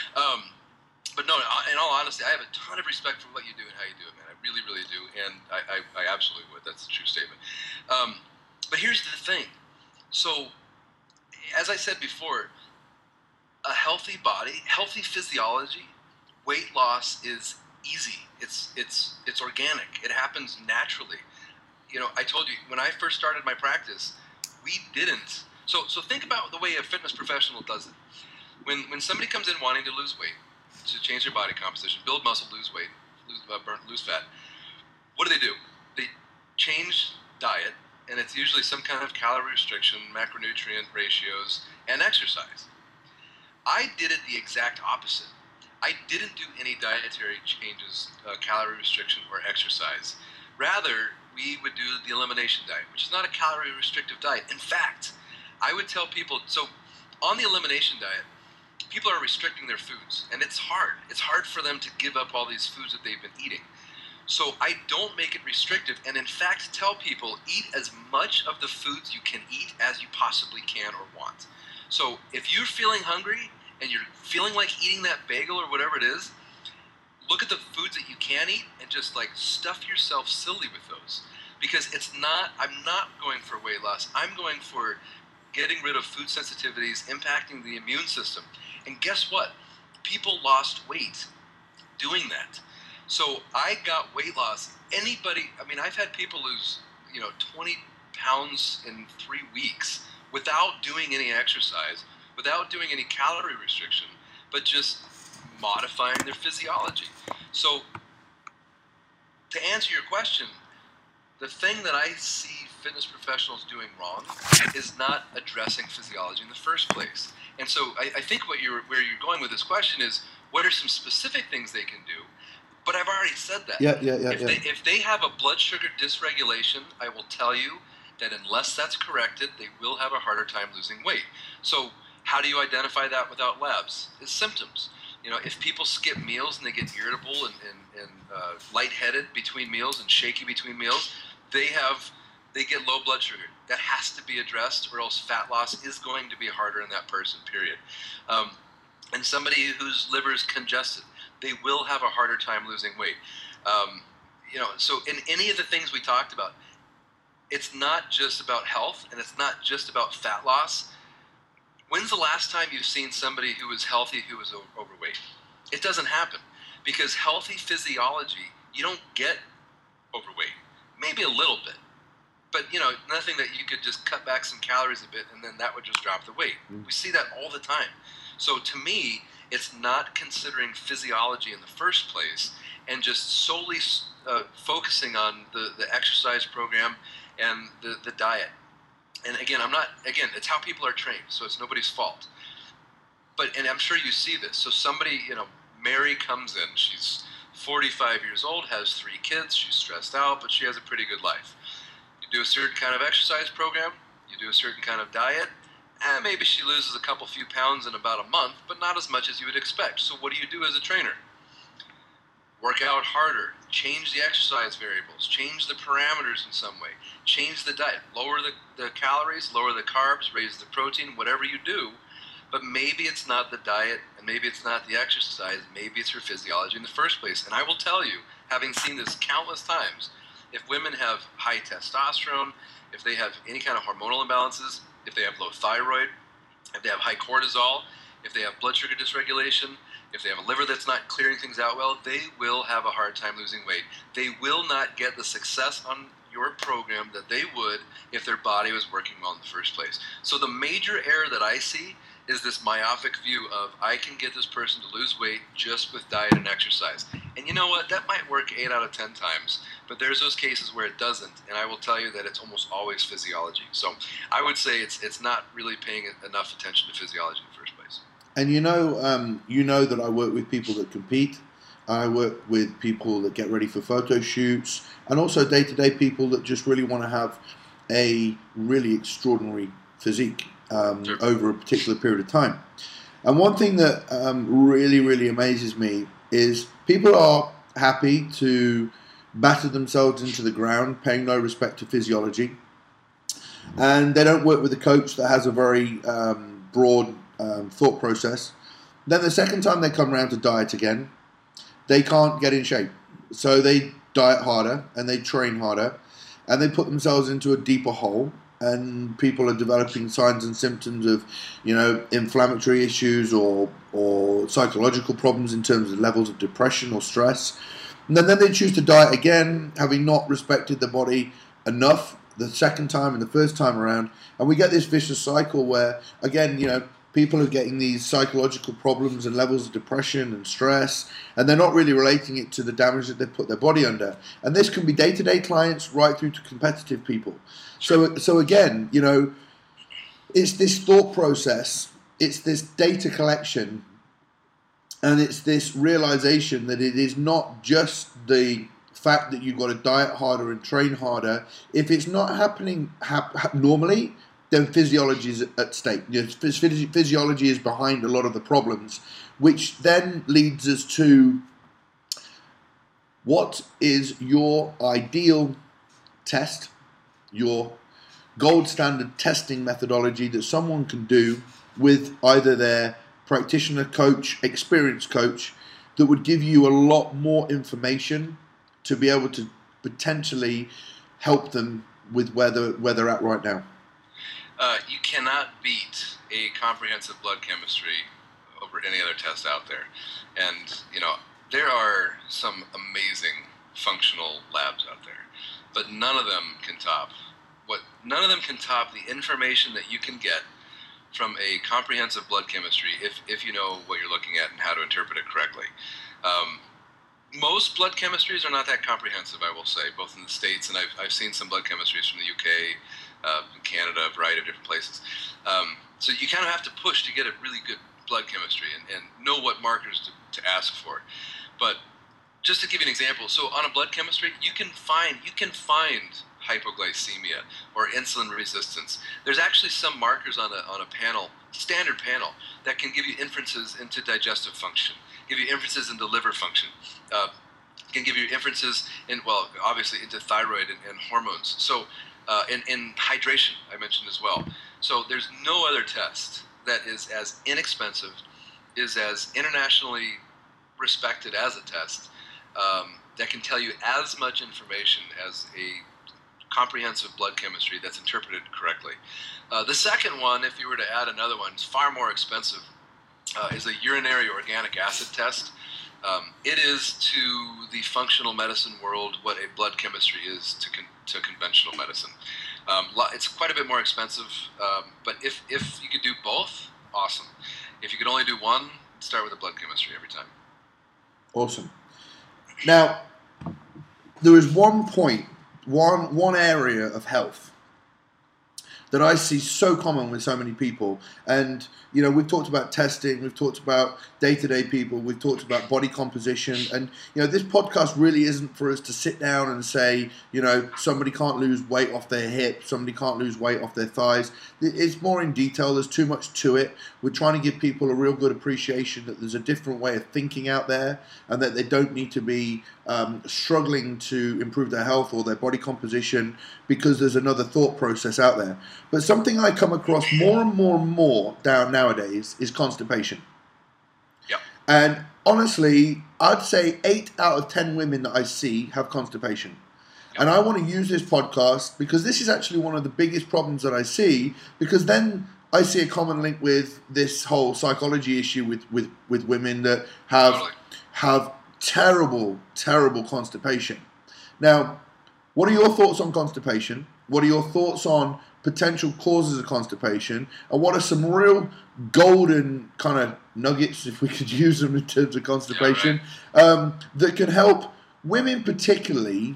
Speaker 2: But no, in all honesty, I have a ton of respect for what you do and how you do it, man. I really, really do, and I absolutely would. That's a true statement. But here's the thing. So, as I said before, a healthy body, healthy physiology, weight loss is easy. It's organic. It happens naturally. I told you when I first started my practice, we didn't. So think about the way a fitness professional does it. When somebody comes in wanting to lose weight, to change their body composition, build muscle, lose weight, lose fat, what do? They change diet, and it's usually some kind of calorie restriction, macronutrient ratios, and exercise. I did it the exact opposite. I didn't do any dietary changes, calorie restriction, or exercise. Rather, we would do the elimination diet, which is not a calorie restrictive diet. In fact, I would tell people, so on the elimination diet, people are restricting their foods, and it's hard. It's hard for them to give up all these foods that they've been eating. So I don't make it restrictive, and in fact tell people, eat as much of the foods you can eat as you possibly can or want. So if you're feeling hungry and you're feeling like eating that bagel or whatever it is, look at the foods that you can eat and just like stuff yourself silly with those. Because I'm not going for weight loss. I'm going for getting rid of food sensitivities, impacting the immune system. And guess what? People lost weight doing that. So I got weight loss. I've had people lose, 20 pounds in 3 weeks without doing any exercise, without doing any calorie restriction, but just modifying their physiology. So to answer your question, the thing that I see fitness professionals doing wrong is not addressing physiology in the first place. And so I think where you're going with this question is, what are some specific things they can do? But I've already said that. If they have a blood sugar dysregulation, I will tell you that unless that's corrected, they will have a harder time losing weight. So how do you identify that without labs? It's symptoms. If people skip meals and they get irritable and lightheaded between meals and shaky between meals, they get low blood sugar. That has to be addressed, or else fat loss is going to be harder in that person, period. And somebody whose liver is congested, they will have a harder time losing weight. So in any of the things we talked about, it's not just about health, and it's not just about fat loss. When's the last time you've seen somebody who was healthy who was overweight? It doesn't happen, because healthy physiology, you don't get overweight. Maybe a little bit, but nothing that you could just cut back some calories a bit and then that would just drop the weight. We see that all the time. So to me, it's not considering physiology in the first place and just solely focusing on the exercise program and the diet. And again, it's how people are trained, so it's nobody's fault. And I'm sure you see this. So somebody, Mary comes in, she's 45 years old, has 3 kids, she's stressed out, but she has a pretty good life. You do a certain kind of exercise program, you do a certain kind of diet, and maybe she loses a few pounds in about a month, but not as much as you would expect. So what do you do as a trainer? Work out harder, change the exercise variables, change the parameters in some way, change the diet, lower the calories, lower the carbs, raise the protein, whatever you do. But maybe it's not the diet, and maybe it's not the exercise, maybe it's your physiology in the first place. And I will tell you, having seen this countless times, if women have high testosterone, if they have any kind of hormonal imbalances, if they have low thyroid, if they have high cortisol, if they have blood sugar dysregulation, if they have a liver that's not clearing things out well, they will have a hard time losing weight. They will not get the success on your program that they would if their body was working well in the first place. So the major error that I see is this myopic view of, I can get this person to lose weight just with diet and exercise. And you know what? That might work 8 out of 10 times, but there's those cases where it doesn't, and I will tell you that it's almost always physiology. So I would say it's not really paying enough attention to physiology in the first place.
Speaker 1: And you know that I work with people that compete. I work with people that get ready for photo shoots, and also day-to-day people that just really want to have a really extraordinary physique
Speaker 2: Sure.
Speaker 1: over a particular period of time. And one thing that really, really amazes me is people are happy to batter themselves into the ground, paying no respect to physiology. And they don't work with a coach that has a very broad thought process. Then the second time they come around to diet again, they can't get in shape. So they diet harder and they train harder and they put themselves into a deeper hole. And people are developing signs and symptoms of, inflammatory issues or psychological problems in terms of levels of depression or stress. And then they choose to diet again, having not respected the body enough the second time and the first time around. And we get this vicious cycle where, again, people are getting these psychological problems and levels of depression and stress, and they're not really relating it to the damage that they've put their body under. And this can be day-to-day clients right through to competitive people. So again, it's this thought process, it's this data collection, and it's this realization that it is not just the fact that you've got to diet harder and train harder. If it's not happening normally, then physiology is at stake. Physiology is behind a lot of the problems, which then leads us to what is your ideal test, your gold standard testing methodology that someone can do with either their practitioner coach, experienced coach, that would give you a lot more information to be able to potentially help them with where they're at right now.
Speaker 2: You cannot beat a comprehensive blood chemistry over any other test out there. And, there are some amazing functional labs out there, but none of them can top the information that you can get from a comprehensive blood chemistry if you know what you're looking at and how to interpret it correctly. Most blood chemistries are not that comprehensive, I will say, both in the States, and I've seen some blood chemistries from the UK, Canada, a variety of different places. So you kind of have to push to get a really good blood chemistry and know what markers to ask for. But just to give you an example, so on a blood chemistry, you can find hypoglycemia or insulin resistance. There's actually some markers on a panel, standard panel, that can give you inferences into digestive function, give you inferences into liver function, can give you inferences obviously into thyroid and hormones. So in hydration, I mentioned as well. So there's no other test that is as inexpensive, is as internationally respected as a test, that can tell you as much information as a comprehensive blood chemistry that's interpreted correctly. The second one, if you were to add another one, is far more expensive, is a urinary organic acid test. It is to the functional medicine world what a blood chemistry is to conventional medicine. It's quite a bit more expensive, but if you could do both, awesome. If you could only do one, start with a blood chemistry every time.
Speaker 1: Awesome. Now, there is one point, one area of health that I see so common with so many people. And, we've talked about testing, we've talked about day-to-day people, we've talked about body composition. And, this podcast really isn't for us to sit down and say, somebody can't lose weight off their hips, somebody can't lose weight off their thighs. It's more in detail. There's too much to it. We're trying to give people a real good appreciation that there's a different way of thinking out there and that they don't need to be struggling to improve their health or their body composition because there's another thought process out there. But something I come across more and more and more nowadays is constipation.
Speaker 2: Yep.
Speaker 1: And honestly, I'd say 8 out of 10 women that I see have constipation. Yep. And I want to use this podcast because this is actually one of the biggest problems that I see, because then I see a common link with this whole psychology issue with women that have terrible constipation. Now, what are your thoughts on constipation? What are your thoughts on potential causes of constipation? And what are some real golden kind of nuggets, if we could use them in terms of constipation, that can help women particularly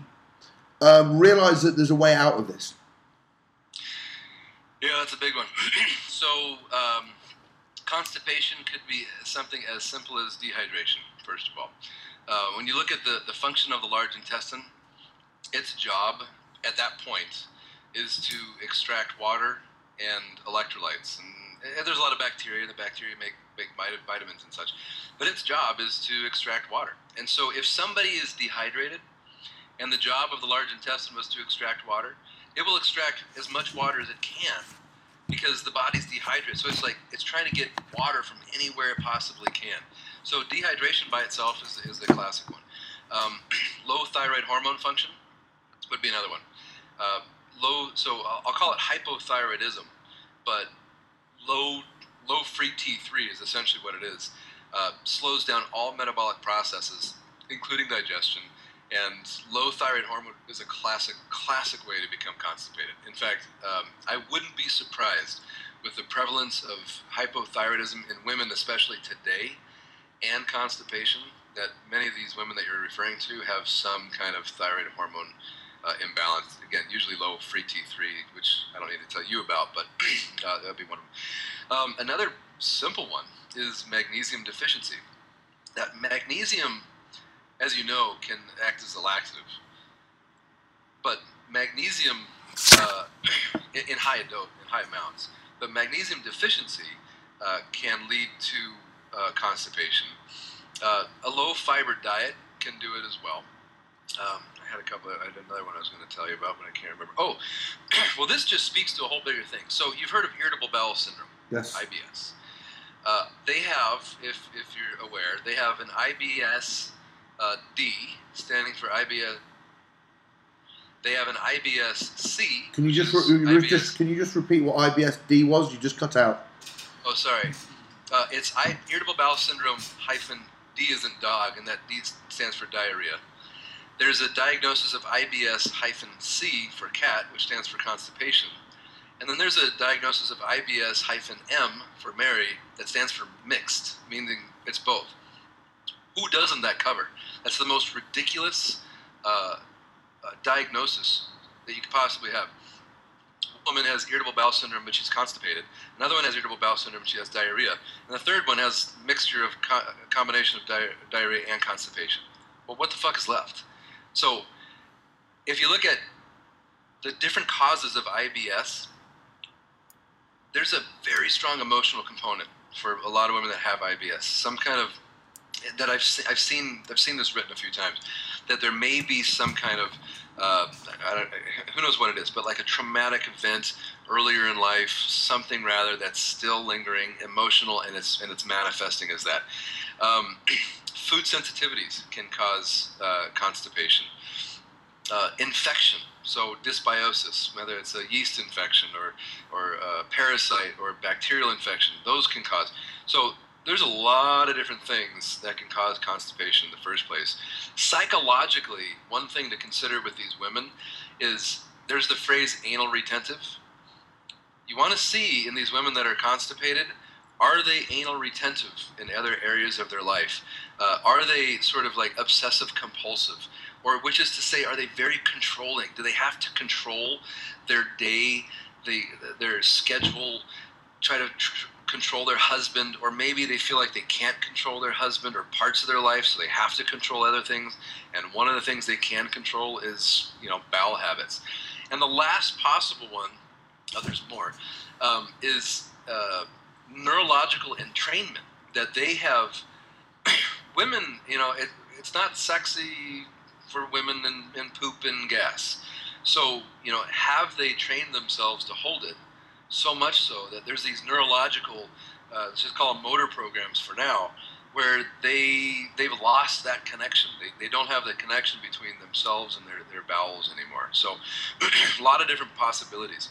Speaker 1: realize that there's a way out of this?
Speaker 2: Yeah, that's a big one. So Constipation could be something as simple as dehydration, first of all. When you look at the function of the large intestine, its job at that point is to extract water and electrolytes. And there's a lot of bacteria. The bacteria make vitamins and such. But its job is to extract water. And so if somebody is dehydrated and the job of the large intestine was to extract water, it will extract as much water as it can because the body's dehydrated. So it's trying to get water from anywhere it possibly can. So dehydration by itself is the classic one. Low thyroid hormone function would be another one. So I'll call it hypothyroidism, but low free T3 is essentially what it is. Slows down all metabolic processes, including digestion, and low thyroid hormone is a classic way to become constipated. In fact, I wouldn't be surprised with the prevalence of hypothyroidism in women, especially today, and constipation, that many of these women that you're referring to have some kind of thyroid hormone imbalance. Again, usually low free T3, which I don't need to tell you about, but that would be one of them. Another simple one is magnesium deficiency. That magnesium, as you know, can act as a laxative. But magnesium in high amounts, but magnesium deficiency can lead to constipation. A low fiber diet can do it as well. I had another one I was going to tell you about, but I can't remember. Oh, well, this just speaks to a whole bigger thing. So you've heard of irritable bowel syndrome,
Speaker 1: Yes.
Speaker 2: IBS. They have, if you're aware, they have an IBS D, standing for IBS. They have an IBS C.
Speaker 1: Can you just repeat what IBS-D was? You just cut out.
Speaker 2: Oh, sorry. It's irritable bowel syndrome hyphen D as in dog, and that D stands for diarrhea. There's a diagnosis of IBS hyphen C for cat, which stands for constipation. And then there's a diagnosis of IBS hyphen M for Mary that stands for mixed, meaning it's both. Who doesn't that cover? That's the most ridiculous diagnosis that you could possibly have. A woman has irritable bowel syndrome, but she's constipated. Another one has irritable bowel syndrome, and she has diarrhea. And the third one has a mixture of combination of diarrhea and constipation. Well, what the fuck is left? So if you look at the different causes of IBS, there's a very strong emotional component for a lot of women that have IBS. Some kind of, that I've seen this written a few times, that there may be some kind of who knows what it is, but like a traumatic event earlier in life, something rather that's still lingering, emotional, and it's manifesting as that. Food sensitivities can cause constipation. Infection, so dysbiosis, whether it's a yeast infection or a parasite or bacterial infection, those can cause. So there's a lot of different things that can cause constipation in the first place. Psychologically, one thing to consider with these women is there's the phrase anal retentive. You want to see in these women that are constipated, are they anal retentive in other areas of their life? Are they sort of like obsessive compulsive? Or which is to say, are they very controlling? Do they have to control their day, their schedule, try to control their husband, or maybe they feel like they can't control their husband or parts of their life, so they have to control other things. And one of the things they can control is, bowel habits. And the last possible one, there's more, is neurological entrainment, that they have. Women, it's not sexy for women and poop and gas. So, have they trained themselves to hold it? So much so that there's these neurological, let's just call them motor programs for now, where they've lost that connection. They don't have the connection between themselves and their bowels anymore. So a lot of different possibilities.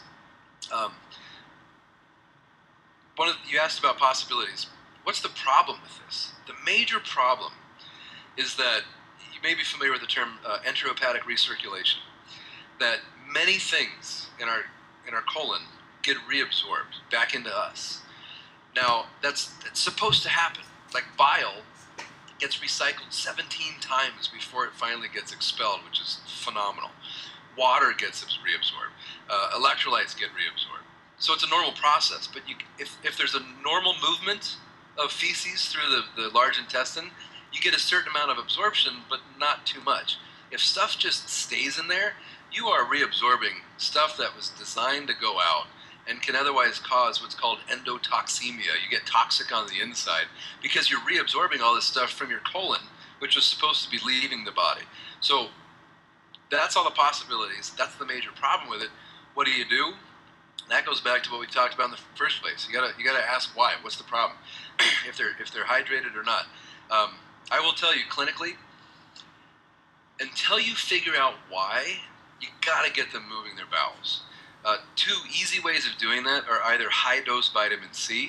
Speaker 2: You asked about possibilities. What's the problem with this? The major problem is that you may be familiar with the term enterohepatic recirculation, that many things in our colon get reabsorbed back into us. Now, that's supposed to happen. Like bile gets recycled 17 times before it finally gets expelled, which is phenomenal. Water gets reabsorbed. Electrolytes get reabsorbed. So it's a normal process. But if there's a normal movement of feces through the large intestine, you get a certain amount of absorption, but not too much. If stuff just stays in there, you are reabsorbing stuff that was designed to go out and can otherwise cause what's called endotoxemia. You get toxic on the inside because you're reabsorbing all this stuff from your colon, which was supposed to be leaving the body. So that's all the possibilities. That's the major problem with it. What do? That goes back to what we talked about in the first place. You gotta ask why. What's the problem? if they're hydrated or not. I will tell you clinically, until you figure out why, you gotta get them moving their bowels. Two easy ways of doing that are either high dose vitamin C,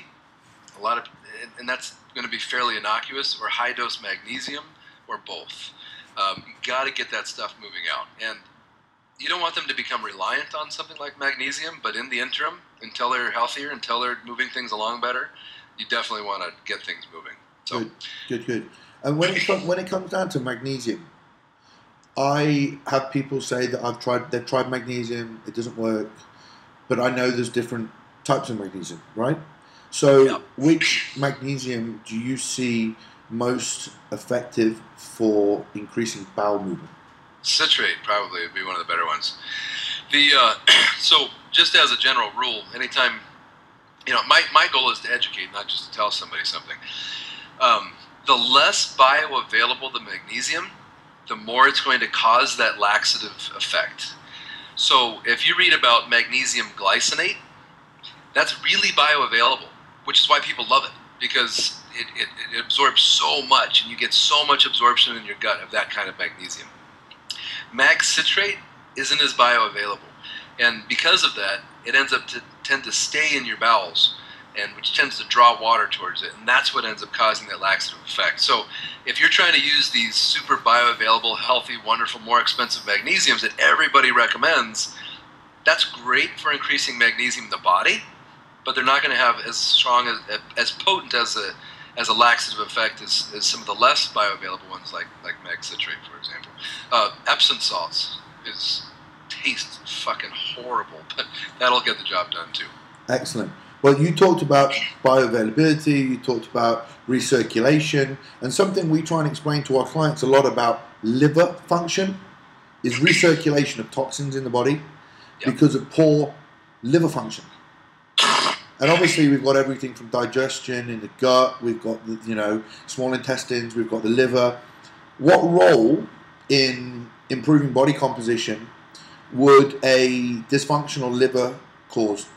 Speaker 2: and that's going to be fairly innocuous, or high dose magnesium, or both. You gotta get that stuff moving out, and you don't want them to become reliant on something like magnesium, but in the interim, until they're healthier, until they're moving things along better, you definitely want to get things moving. So,
Speaker 1: Good. And when it comes down to magnesium, I have people say that they've tried magnesium, it doesn't work, but I know there's different types of magnesium, right? So,
Speaker 2: yep.
Speaker 1: Which magnesium do you see most effective for increasing bowel movement?
Speaker 2: Citrate probably would be one of the better ones. So just as a general rule, anytime, my goal is to educate, not just to tell somebody something. The less bioavailable the magnesium, the more it's going to cause that laxative effect. So if you read about magnesium glycinate, that's really bioavailable, which is why people love it, because it absorbs so much, and you get so much absorption in your gut of that kind of magnesium. Mag citrate isn't as bioavailable, and because of that, it ends up tend to stay in your bowels, and which tends to draw water towards it, and that's what ends up causing that laxative effect. So if you're trying to use these super bioavailable, healthy, wonderful, more expensive magnesiums that everybody recommends, that's great for increasing magnesium in the body, but they're not going to have as strong, as potent as a laxative effect as some of the less bioavailable ones, like mag citrate, for example. Epsom salts tastes fucking horrible, but that'll get the job done too.
Speaker 1: Excellent. Well, you talked about bioavailability, you talked about recirculation, and something we try and explain to our clients a lot about liver function is recirculation of toxins in the body because of poor liver function. And obviously we've got everything from digestion in the gut, we've got the small intestines, we've got the liver. What role in improving body composition would a dysfunctional liver cause?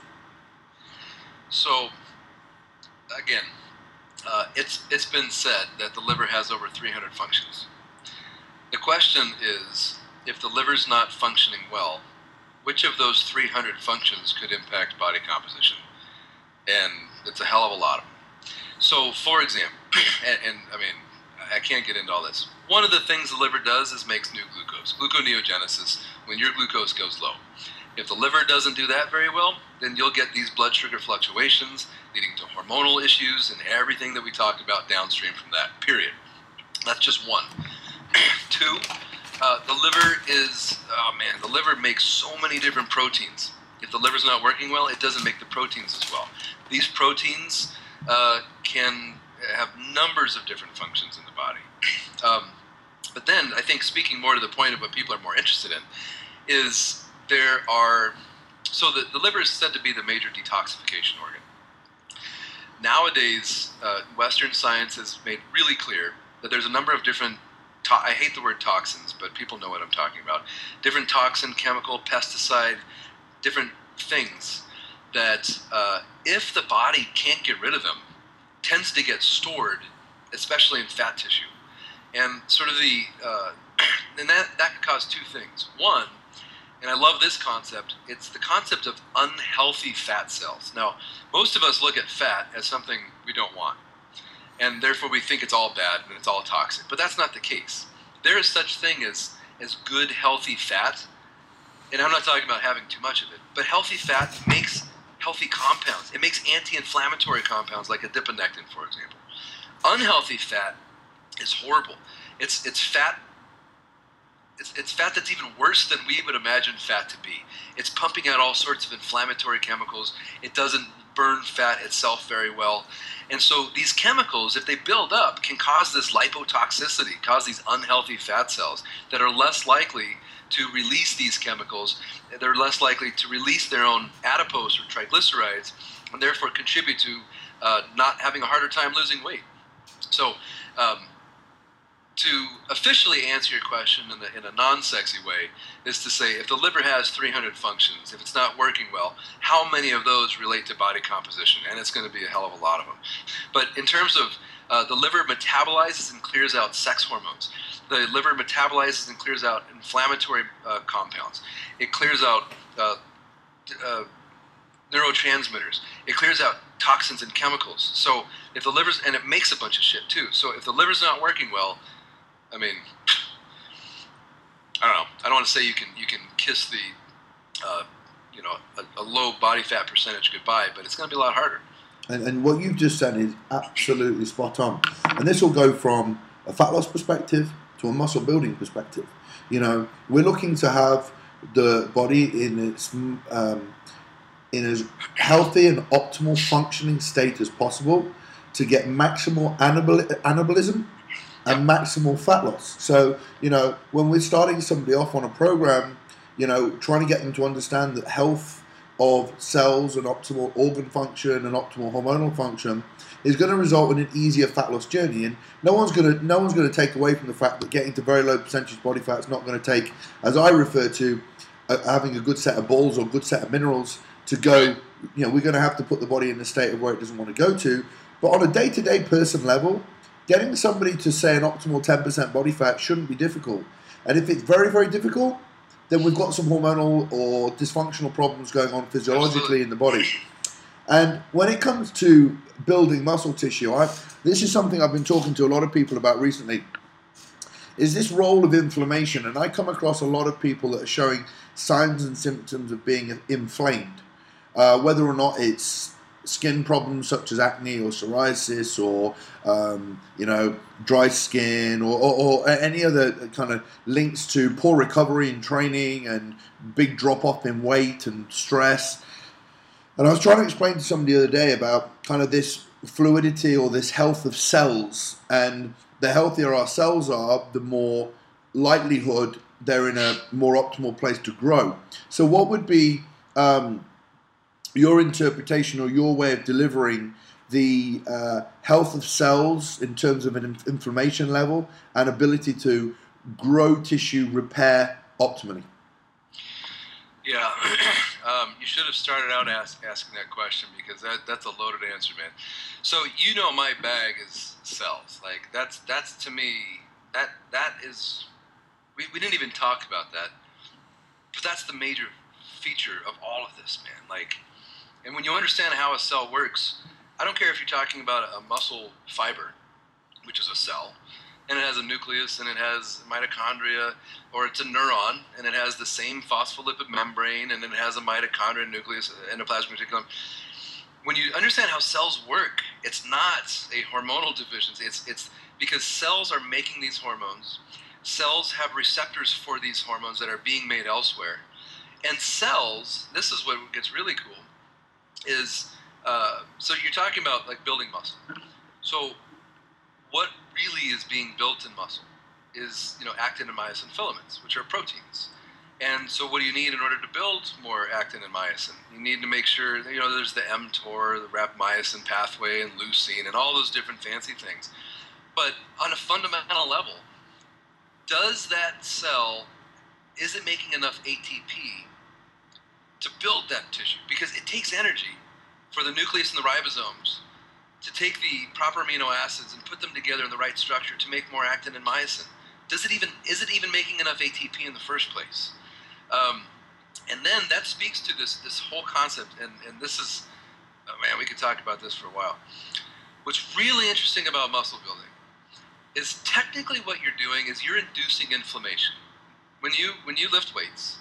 Speaker 2: So, again, it's been said that the liver has over 300 functions. The question is, if the liver's not functioning well, which of those 300 functions could impact body composition? And it's a hell of a lot of them. So, for example, and I mean, I can't get into all this. One of the things the liver does is makes new glucose, gluconeogenesis, when your glucose goes low. If the liver doesn't do that very well, then you'll get these blood sugar fluctuations leading to hormonal issues and everything that we talked about downstream from that, period. That's just one. Two, the liver makes so many different proteins. If the liver's not working well, it doesn't make the proteins as well. These proteins can have numbers of different functions in the body. But then, I think speaking more to the point of what people are more interested in, is the liver is said to be the major detoxification organ. Nowadays, Western science has made really clear that there's a number of different, I hate the word toxins, but people know what I'm talking about, different toxin, chemical, pesticide, different things that if the body can't get rid of them, tends to get stored, especially in fat tissue. And sort of and that could cause two things. One, and I love this concept, it's the concept of unhealthy fat cells. Now, most of us look at fat as something we don't want, and therefore we think it's all bad and it's all toxic, but that's not the case. There is such thing as good, healthy fat, and I'm not talking about having too much of it, but healthy fat makes healthy compounds. It makes anti-inflammatory compounds like adiponectin, for example. Unhealthy fat is horrible. It's fat. it's fat that's even worse than we would imagine fat to be. It's pumping out all sorts of inflammatory chemicals. It doesn't burn fat itself very well. And so these chemicals, if they build up, can cause this lipotoxicity, cause these unhealthy fat cells that are less likely to release these chemicals. They're less likely to release their own adipose or triglycerides, and therefore contribute to not having a harder time losing weight. So to officially answer your question in a non-sexy way is to say, if the liver has 300 functions, if it's not working well, how many of those relate to body composition? And it's going to be a hell of a lot of them. But in terms of the liver metabolizes and clears out sex hormones. The liver metabolizes and clears out inflammatory compounds. It clears out neurotransmitters. It clears out toxins and chemicals. So if the liver's, and it makes a bunch of shit too. So if the liver's not working well, I mean, I don't know. I don't want to say you can kiss the, a low body fat percentage goodbye, but it's going to be a lot harder.
Speaker 1: And what you've just said is absolutely spot on. And this will go from a fat loss perspective to a muscle building perspective. You know, we're looking to have the body in its in as healthy and optimal functioning state as possible to get maximal anabolism and maximal fat loss. So, you know, when we're starting somebody off on a program, you know, trying to get them to understand that health of cells and optimal organ function and optimal hormonal function is going to result in an easier fat loss journey. And no one's going to take away from the fact that getting to very low percentage body fat is not going to take, as I refer to, having a good set of balls or good set of minerals to go. You know, we're going to have to put the body in a state of where it doesn't want to go to. But on a day-to-day person level, getting somebody to say an optimal 10% body fat shouldn't be difficult. And if it's very, very difficult, then we've got some hormonal or dysfunctional problems going on physiologically in the body. And when it comes to building muscle tissue, this is something I've been talking to a lot of people about recently, is this role of inflammation. And I come across a lot of people that are showing signs and symptoms of being inflamed, whether or not it's skin problems such as acne or psoriasis or dry skin or any other kind of links to poor recovery in training and big drop off in weight and stress. And I was trying to explain to somebody the other day about kind of this fluidity or this health of cells, and the healthier our cells are, the more likelihood they're in a more optimal place to grow. So what would be your interpretation or your way of delivering the health of cells in terms of an inflammation level and ability to grow tissue, repair optimally?
Speaker 2: Yeah, you should have started out asking that question, because that's a loaded answer, man. So my bag is cells. Like that's to me that is we didn't even talk about that, but that's the major feature of all of this, man. Like. And when you understand how a cell works, I don't care if you're talking about a muscle fiber, which is a cell, and it has a nucleus, and it has mitochondria, or it's a neuron, and it has the same phospholipid membrane, and it has a mitochondria, nucleus, endoplasmic reticulum. When you understand how cells work, it's not a hormonal deficiency. It's because cells are making these hormones. Cells have receptors for these hormones that are being made elsewhere. And cells, this is what gets really cool, is so you're talking about like building muscle. So what really is being built in muscle is actin and myosin filaments, which are proteins. And so what do you need in order to build more actin and myosin? You need to make sure there's the mTOR, the rapamycin pathway, and leucine, and all those different fancy things. But on a fundamental level, does that cell, is it making enough ATP to build that tissue? Because it takes energy for the nucleus and the ribosomes to take the proper amino acids and put them together in the right structure to make more actin and myosin. Is it even making enough ATP in the first place? And then that speaks to this whole concept, and this is, man, we could talk about this for a while. What's really interesting about muscle building is technically what you're doing is you're inducing inflammation. When you lift weights,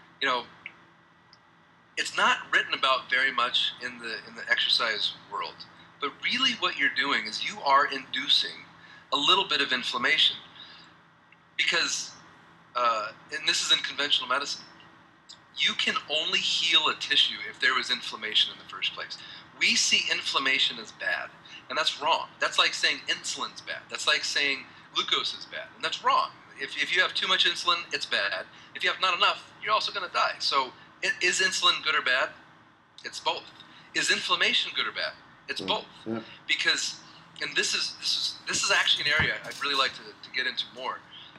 Speaker 2: it's not written about very much in the exercise world, but really what you're doing is you are inducing a little bit of inflammation, because and this is in conventional medicine, you can only heal a tissue if there was inflammation in the first place. We see inflammation as bad, and that's wrong. That's like saying insulin's bad. That's like saying glucose is bad, and that's wrong. If you have too much insulin, it's bad. If you have not enough, you're also going to die. So is insulin good or bad? It's both. Is inflammation good or bad? It's both.
Speaker 1: Yeah.
Speaker 2: Because, and this is actually an area I'd really like to get into more.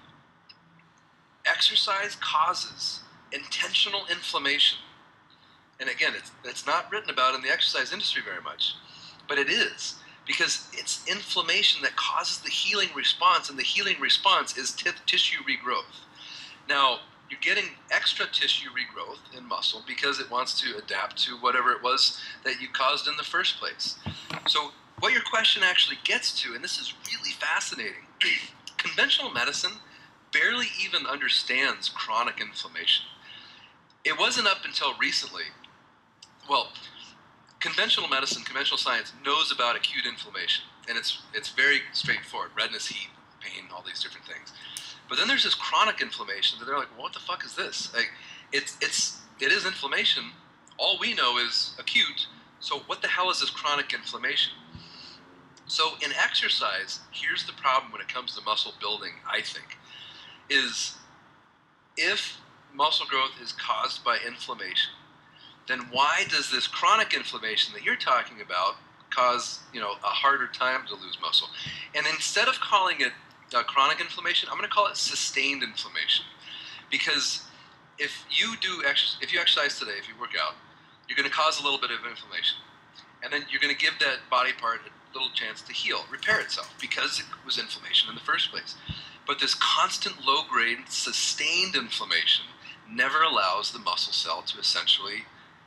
Speaker 2: Exercise causes intentional inflammation. And again, it's not written about in the exercise industry very much, but it is, because it's inflammation that causes the healing response, and the healing response is tissue regrowth. Now, you're getting extra tissue regrowth in muscle because it wants to adapt to whatever it was that you caused in the first place. So what your question actually gets to, and this is really fascinating, conventional medicine barely even understands chronic inflammation. It wasn't up until recently. Well, conventional medicine, conventional science knows about acute inflammation, and it's very straightforward: redness, heat, pain, all these different things. But then there's this chronic inflammation that they're like, well, what the fuck is this? Like, it is inflammation. All we know is acute. So what the hell is this chronic inflammation? So in exercise, here's the problem when it comes to muscle building, I think, is if muscle growth is caused by inflammation, then why does this chronic inflammation that you're talking about cause, a harder time to lose muscle? And instead of calling it chronic inflammation, I'm going to call it sustained inflammation. Because if you exercise today, if you work out, you're going to cause a little bit of inflammation, and then you're going to give that body part a little chance to heal, repair itself, because it was inflammation in the first place. But this constant low-grade, sustained inflammation never allows the muscle cell to essentially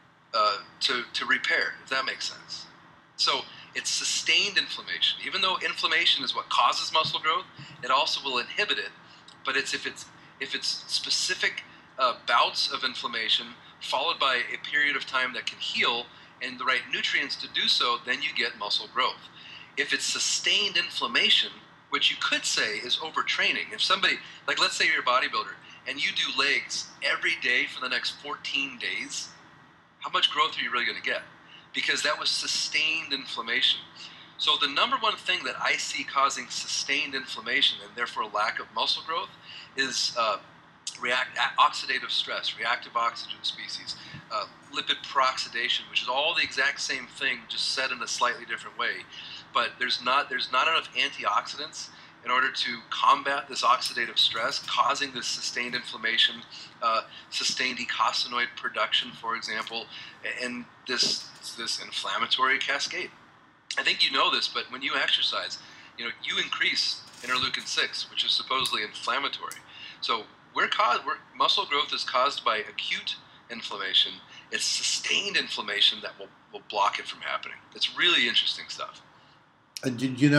Speaker 2: to repair, if that makes sense. So it's sustained inflammation. Even though inflammation is what causes muscle growth, it also will inhibit it. But if it's specific bouts of inflammation followed by a period of time that can heal and the right nutrients to do so, then you get muscle growth. If it's sustained inflammation, which you could say is overtraining. If somebody, like let's say you're a bodybuilder and you do legs every day for the next 14 days, how much growth are you really going to get? Because that was sustained inflammation. So the number one thing that I see causing sustained inflammation and therefore lack of muscle growth is oxidative stress, reactive oxygen species, lipid peroxidation, which is all the exact same thing, just said in a slightly different way. But there's not enough antioxidants in order to combat this oxidative stress, causing this sustained inflammation, sustained eicosanoid production, for example, and this inflammatory cascade. I think you know this, but when you exercise, you increase interleukin-6, which is supposedly inflammatory. So muscle growth is caused by acute inflammation. It's sustained inflammation that will block it from happening. It's really interesting stuff.
Speaker 1: And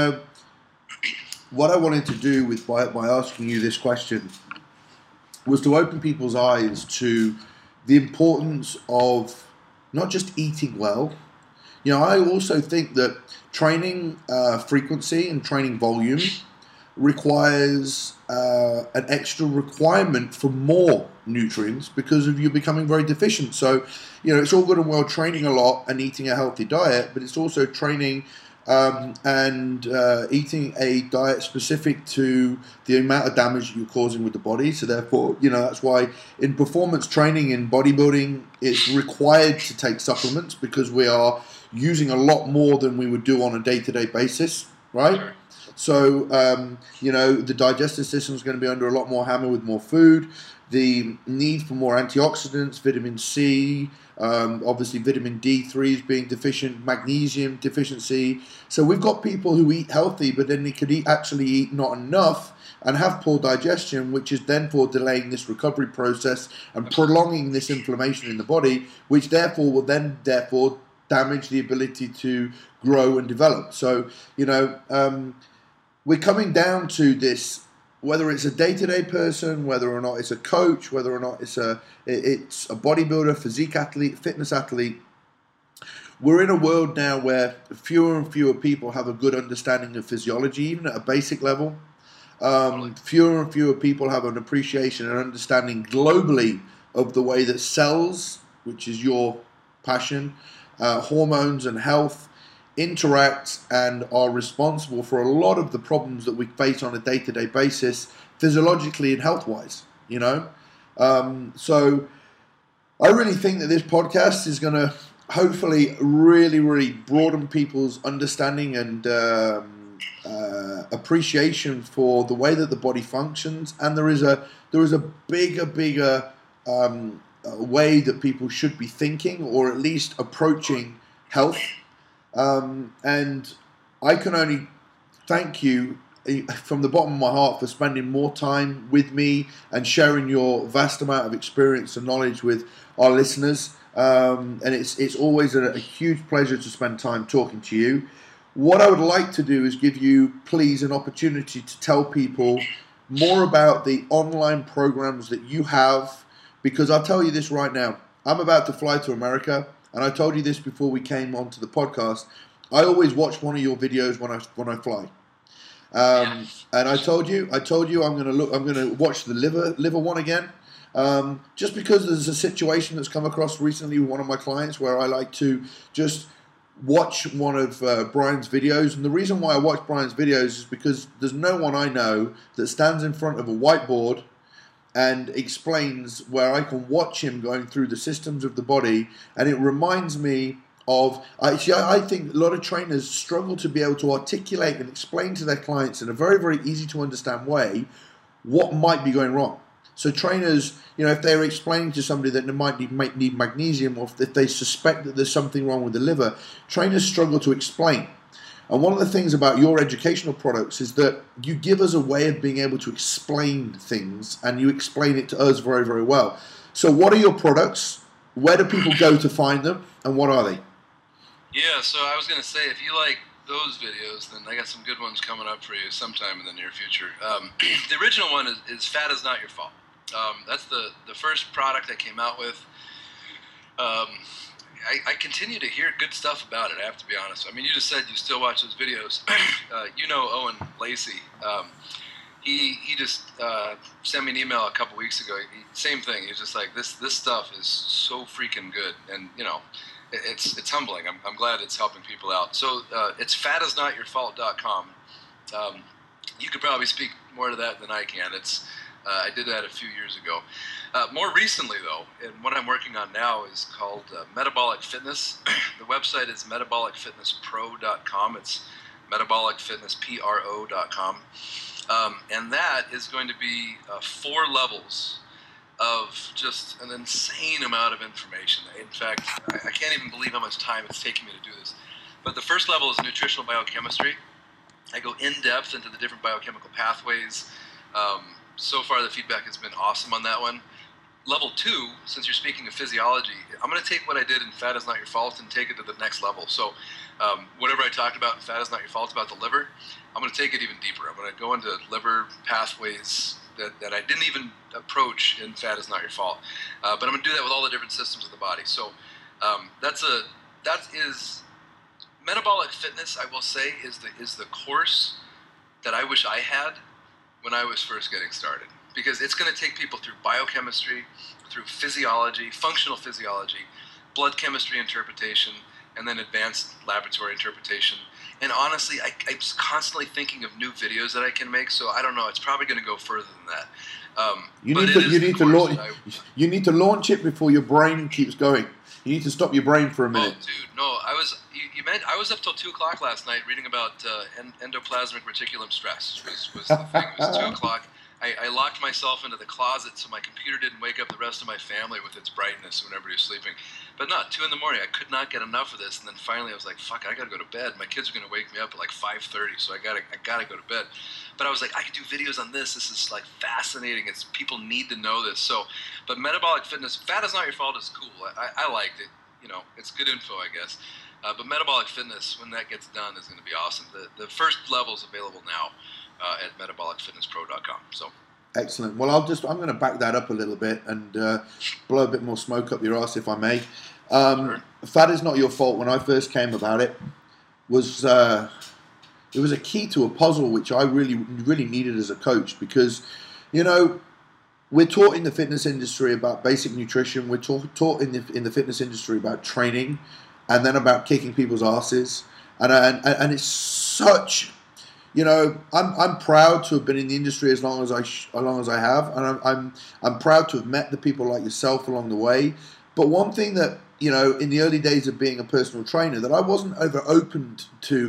Speaker 1: what I wanted to do by asking you this question was to open people's eyes to the importance of not just eating well. I also think that training frequency and training volume requires an extra requirement for more nutrients because of you becoming very deficient. So, it's all good and well training a lot and eating a healthy diet, but it's also training and eating a diet specific to the amount of damage that you're causing with the body. So therefore, that's why in performance training, in bodybuilding, it's required to take supplements because we are using a lot more than we would do on a day-to-day basis, right?
Speaker 2: Sure.
Speaker 1: So, the digestive system is going to be under a lot more hammer with more food. The need for more antioxidants, vitamin C, obviously vitamin D3 is being deficient, magnesium deficiency. So we've got people who eat healthy, but then they could actually eat not enough and have poor digestion, which is then for delaying this recovery process and prolonging this inflammation in the body, which therefore will damage the ability to grow and develop. So, we're coming down to this, whether it's a day-to-day person, whether or not it's a coach, whether or not it's a bodybuilder, physique athlete, fitness athlete. We're in a world now where fewer and fewer people have a good understanding of physiology, even at a basic level. Fewer and fewer people have an appreciation and understanding globally of the way that cells, which is your passion, hormones and health interact and are responsible for a lot of the problems that we face on a day-to-day basis, physiologically and health-wise, you know? So I really think that this podcast is going to hopefully really, really broaden people's understanding and appreciation for the way that the body functions. And there is a bigger way that people should be thinking, or at least approaching health. And I can only thank you from the bottom of my heart for spending more time with me and sharing your vast amount of experience and knowledge with our listeners. And it's always a huge pleasure to spend time talking to you. What I would like to do is give you, please, an opportunity to tell people more about the online programs that you have, because I'll tell you this right now. I'm about to fly to America, and I told you this before we came onto the podcast. I always watch one of your videos when I fly. And I told you I'm going to watch the liver one again. Just because there's a situation that's come across recently with one of my clients where I like to just watch one of Brian's videos. And the reason why I watch Brian's videos is because there's no one I know that stands in front of a whiteboard and explains, where I can watch him going through the systems of the body. And it reminds me of, I think a lot of trainers struggle to be able to articulate and explain to their clients in a very, very easy to understand way what might be going wrong. So trainers, if they're explaining to somebody that they might need magnesium, or if they suspect that there's something wrong with the liver, trainers struggle to explain. And one of the things about your educational products is that you give us a way of being able to explain things, and you explain it to us very, very well. So what are your products? Where do people go to find them? And what are they?
Speaker 2: Yeah, so I was going to say, if you like those videos, then I got some good ones coming up for you sometime in the near future. The original one is Fat Is Not Your Fault. That's the first product I came out with. I continue to hear good stuff about it, I have to be honest. I mean, you just said you still watch those videos. Owen Lacey. He just sent me an email a couple weeks ago. Same thing. He's just like, this stuff is so freaking good. And, it's humbling. I'm glad it's helping people out. So it's fatisnotyourfault.com. You could probably speak more to that than I can. I did that a few years ago. More recently, though, and what I'm working on now is called Metabolic Fitness. The website is metabolicfitnesspro.com. It's metabolicfitnesspro.com. And that is going to be 4 levels of just an insane amount of information. In fact, I can't even believe how much time it's taking me to do this. But the first level is nutritional biochemistry. I go in depth into the different biochemical pathways. So far, the feedback has been awesome on that one. Level 2, since you're speaking of physiology, I'm going to take what I did in Fat Is Not Your Fault and take it to the next level. So whatever I talked about in Fat Is Not Your Fault about the liver, I'm going to take it even deeper. I'm going to go into liver pathways that I didn't even approach in Fat Is Not Your Fault. But I'm going to do that with all the different systems of the body. So that is metabolic fitness, I will say, is the course that I wish I had when I was first getting started. Because it's going to take people through biochemistry, through physiology, functional physiology, blood chemistry interpretation, and then advanced laboratory interpretation. And honestly, I'm constantly thinking of new videos that I can make, so I don't know. It's probably going to go further than that.
Speaker 1: You need to launch it before your brain keeps going. You need to stop your brain for a minute.
Speaker 2: Oh, dude, no. I was up till 2 o'clock last night reading about endoplasmic reticulum stress. Was the thing. It was 2 o'clock. I locked myself into the closet so my computer didn't wake up the rest of my family with its brightness when everybody was sleeping. But no, 2 in the morning, I could not get enough of this. And then finally I was like, fuck, I gotta go to bed. My kids are gonna wake me up at like 5:30, so I gotta go to bed. But I was like, I could do videos on this. This is like fascinating. People need to know this. So, but metabolic fitness, Fat Is Not Your Fault is cool. I liked it. It's good info, I guess. But metabolic fitness, when that gets done, is going to be awesome. The first level is available now at metabolicfitnesspro.com. So
Speaker 1: excellent. Well, I'm going to back that up a little bit and blow a bit more smoke up your ass, if I may. Sure. Fat Is Not Your Fault, when I first came about it, was it was a key to a puzzle which I really needed as a coach, because, you know, we're taught in the fitness industry about basic nutrition. We're taught in the fitness industry about training, and then about kicking people's asses. And it's such, you know, I'm proud to have been in the industry as long as I have, and I'm proud to have met the people like yourself along the way. But one thing that, you know, in the early days of being a personal trainer, that I wasn't ever opened to,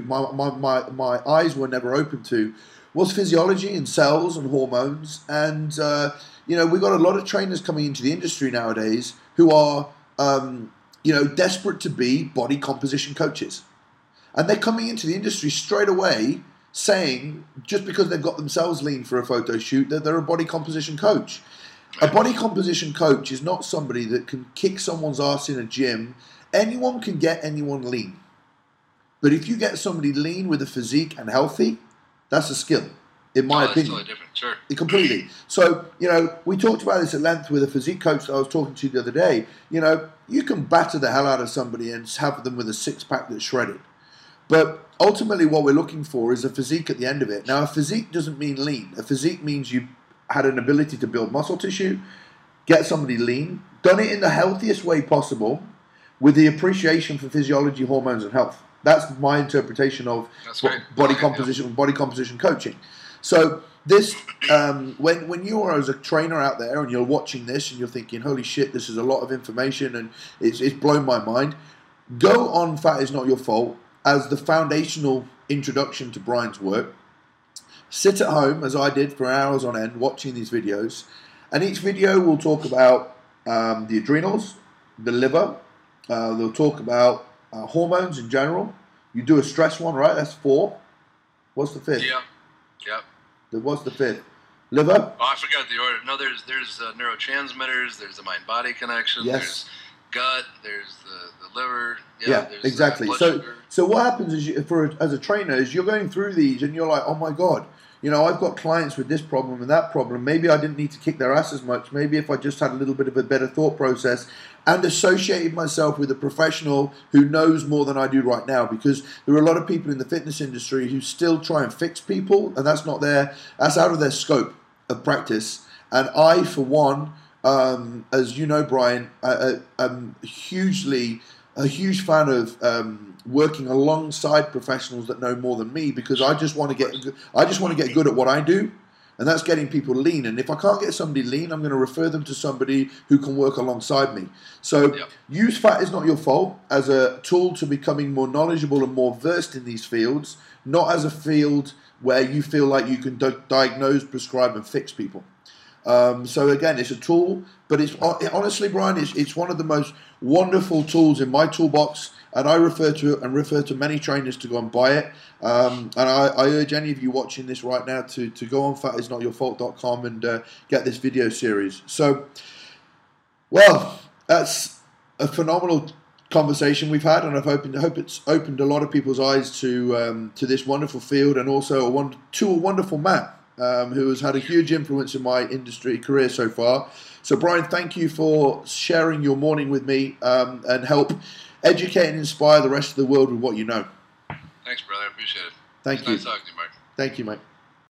Speaker 1: my eyes were never open to, was physiology and cells and hormones. And you know, we've got a lot of trainers coming into the industry nowadays who are, you know, desperate to be body composition coaches. And they're coming into the industry straight away saying, just because they've got themselves lean for a photo shoot, that they're a body composition coach. A body composition coach is not somebody that can kick someone's ass in a gym. Anyone can get anyone lean. But if you get somebody lean with a physique and healthy, that's a skill, in my opinion.
Speaker 2: Totally different, sure.
Speaker 1: Completely. So, you know, we talked about this at length with a physique coach that I was talking to the other day. You know, you can batter the hell out of somebody and have them with a six-pack that's shredded. But ultimately what we're looking for is a physique at the end of it. Now, a physique doesn't mean lean. A physique means you had an ability to build muscle tissue, get somebody lean, done it in the healthiest way possible, with the appreciation for physiology, hormones, and health. That's my interpretation of body composition coaching. So this, when you are as a trainer out there and you're watching this and you're thinking, holy shit, this is a lot of information and it's blown my mind, go on Fat Is Not Your Fault as the foundational introduction to Brian's work. Sit at home, as I did, for hours on end watching these videos, and each video will talk about the adrenals, the liver. They'll talk about hormones in general. You do a stress one, right? That's 4. What's the 5th?
Speaker 2: Yeah.
Speaker 1: What's the 5th? Liver?
Speaker 2: Oh, I forgot the order. No, there's neurotransmitters. There's the mind-body connection.
Speaker 1: Yes.
Speaker 2: There's gut. There's the liver.
Speaker 1: Yeah, exactly. So what happens is, as a trainer, is you're going through these and you're like, oh my God, you know, I've got clients with this problem and that problem. Maybe I didn't need to kick their ass as much. Maybe if I just had a little bit of a better thought process and associated myself with a professional who knows more than I do right now, because there are a lot of people in the fitness industry who still try and fix people, and that's out of their scope of practice. And I, for one, as you know, Brian, I'm a huge fan of working alongside professionals that know more than me, because I just want to get good at what I do, and that's getting people lean. And if I can't get somebody lean, I'm going to refer them to somebody who can work alongside me. So use Fat Is Not Your Fault as a tool to becoming more knowledgeable and more versed in these fields, not as a field where you feel like you can diagnose, prescribe, and fix people. So again, it's a tool, but it's honestly, Brian, it's one of the most wonderful tools in my toolbox, and I refer to many trainers to go and buy it. And I urge any of you watching this right now to go on fatisnotyourfault.com and get this video series. So, well, that's a phenomenal conversation we've had, and I hope it's opened a lot of people's eyes to this wonderful field, and also to a wonderful man. Who has had a huge influence in my industry career so far. So, Brian, thank you for sharing your morning with me, and help educate and inspire the rest of the world with what you know.
Speaker 2: Thanks, brother. I appreciate it.
Speaker 1: Thank you.
Speaker 2: Nice talking to you, Mark.
Speaker 1: Thank you, mate.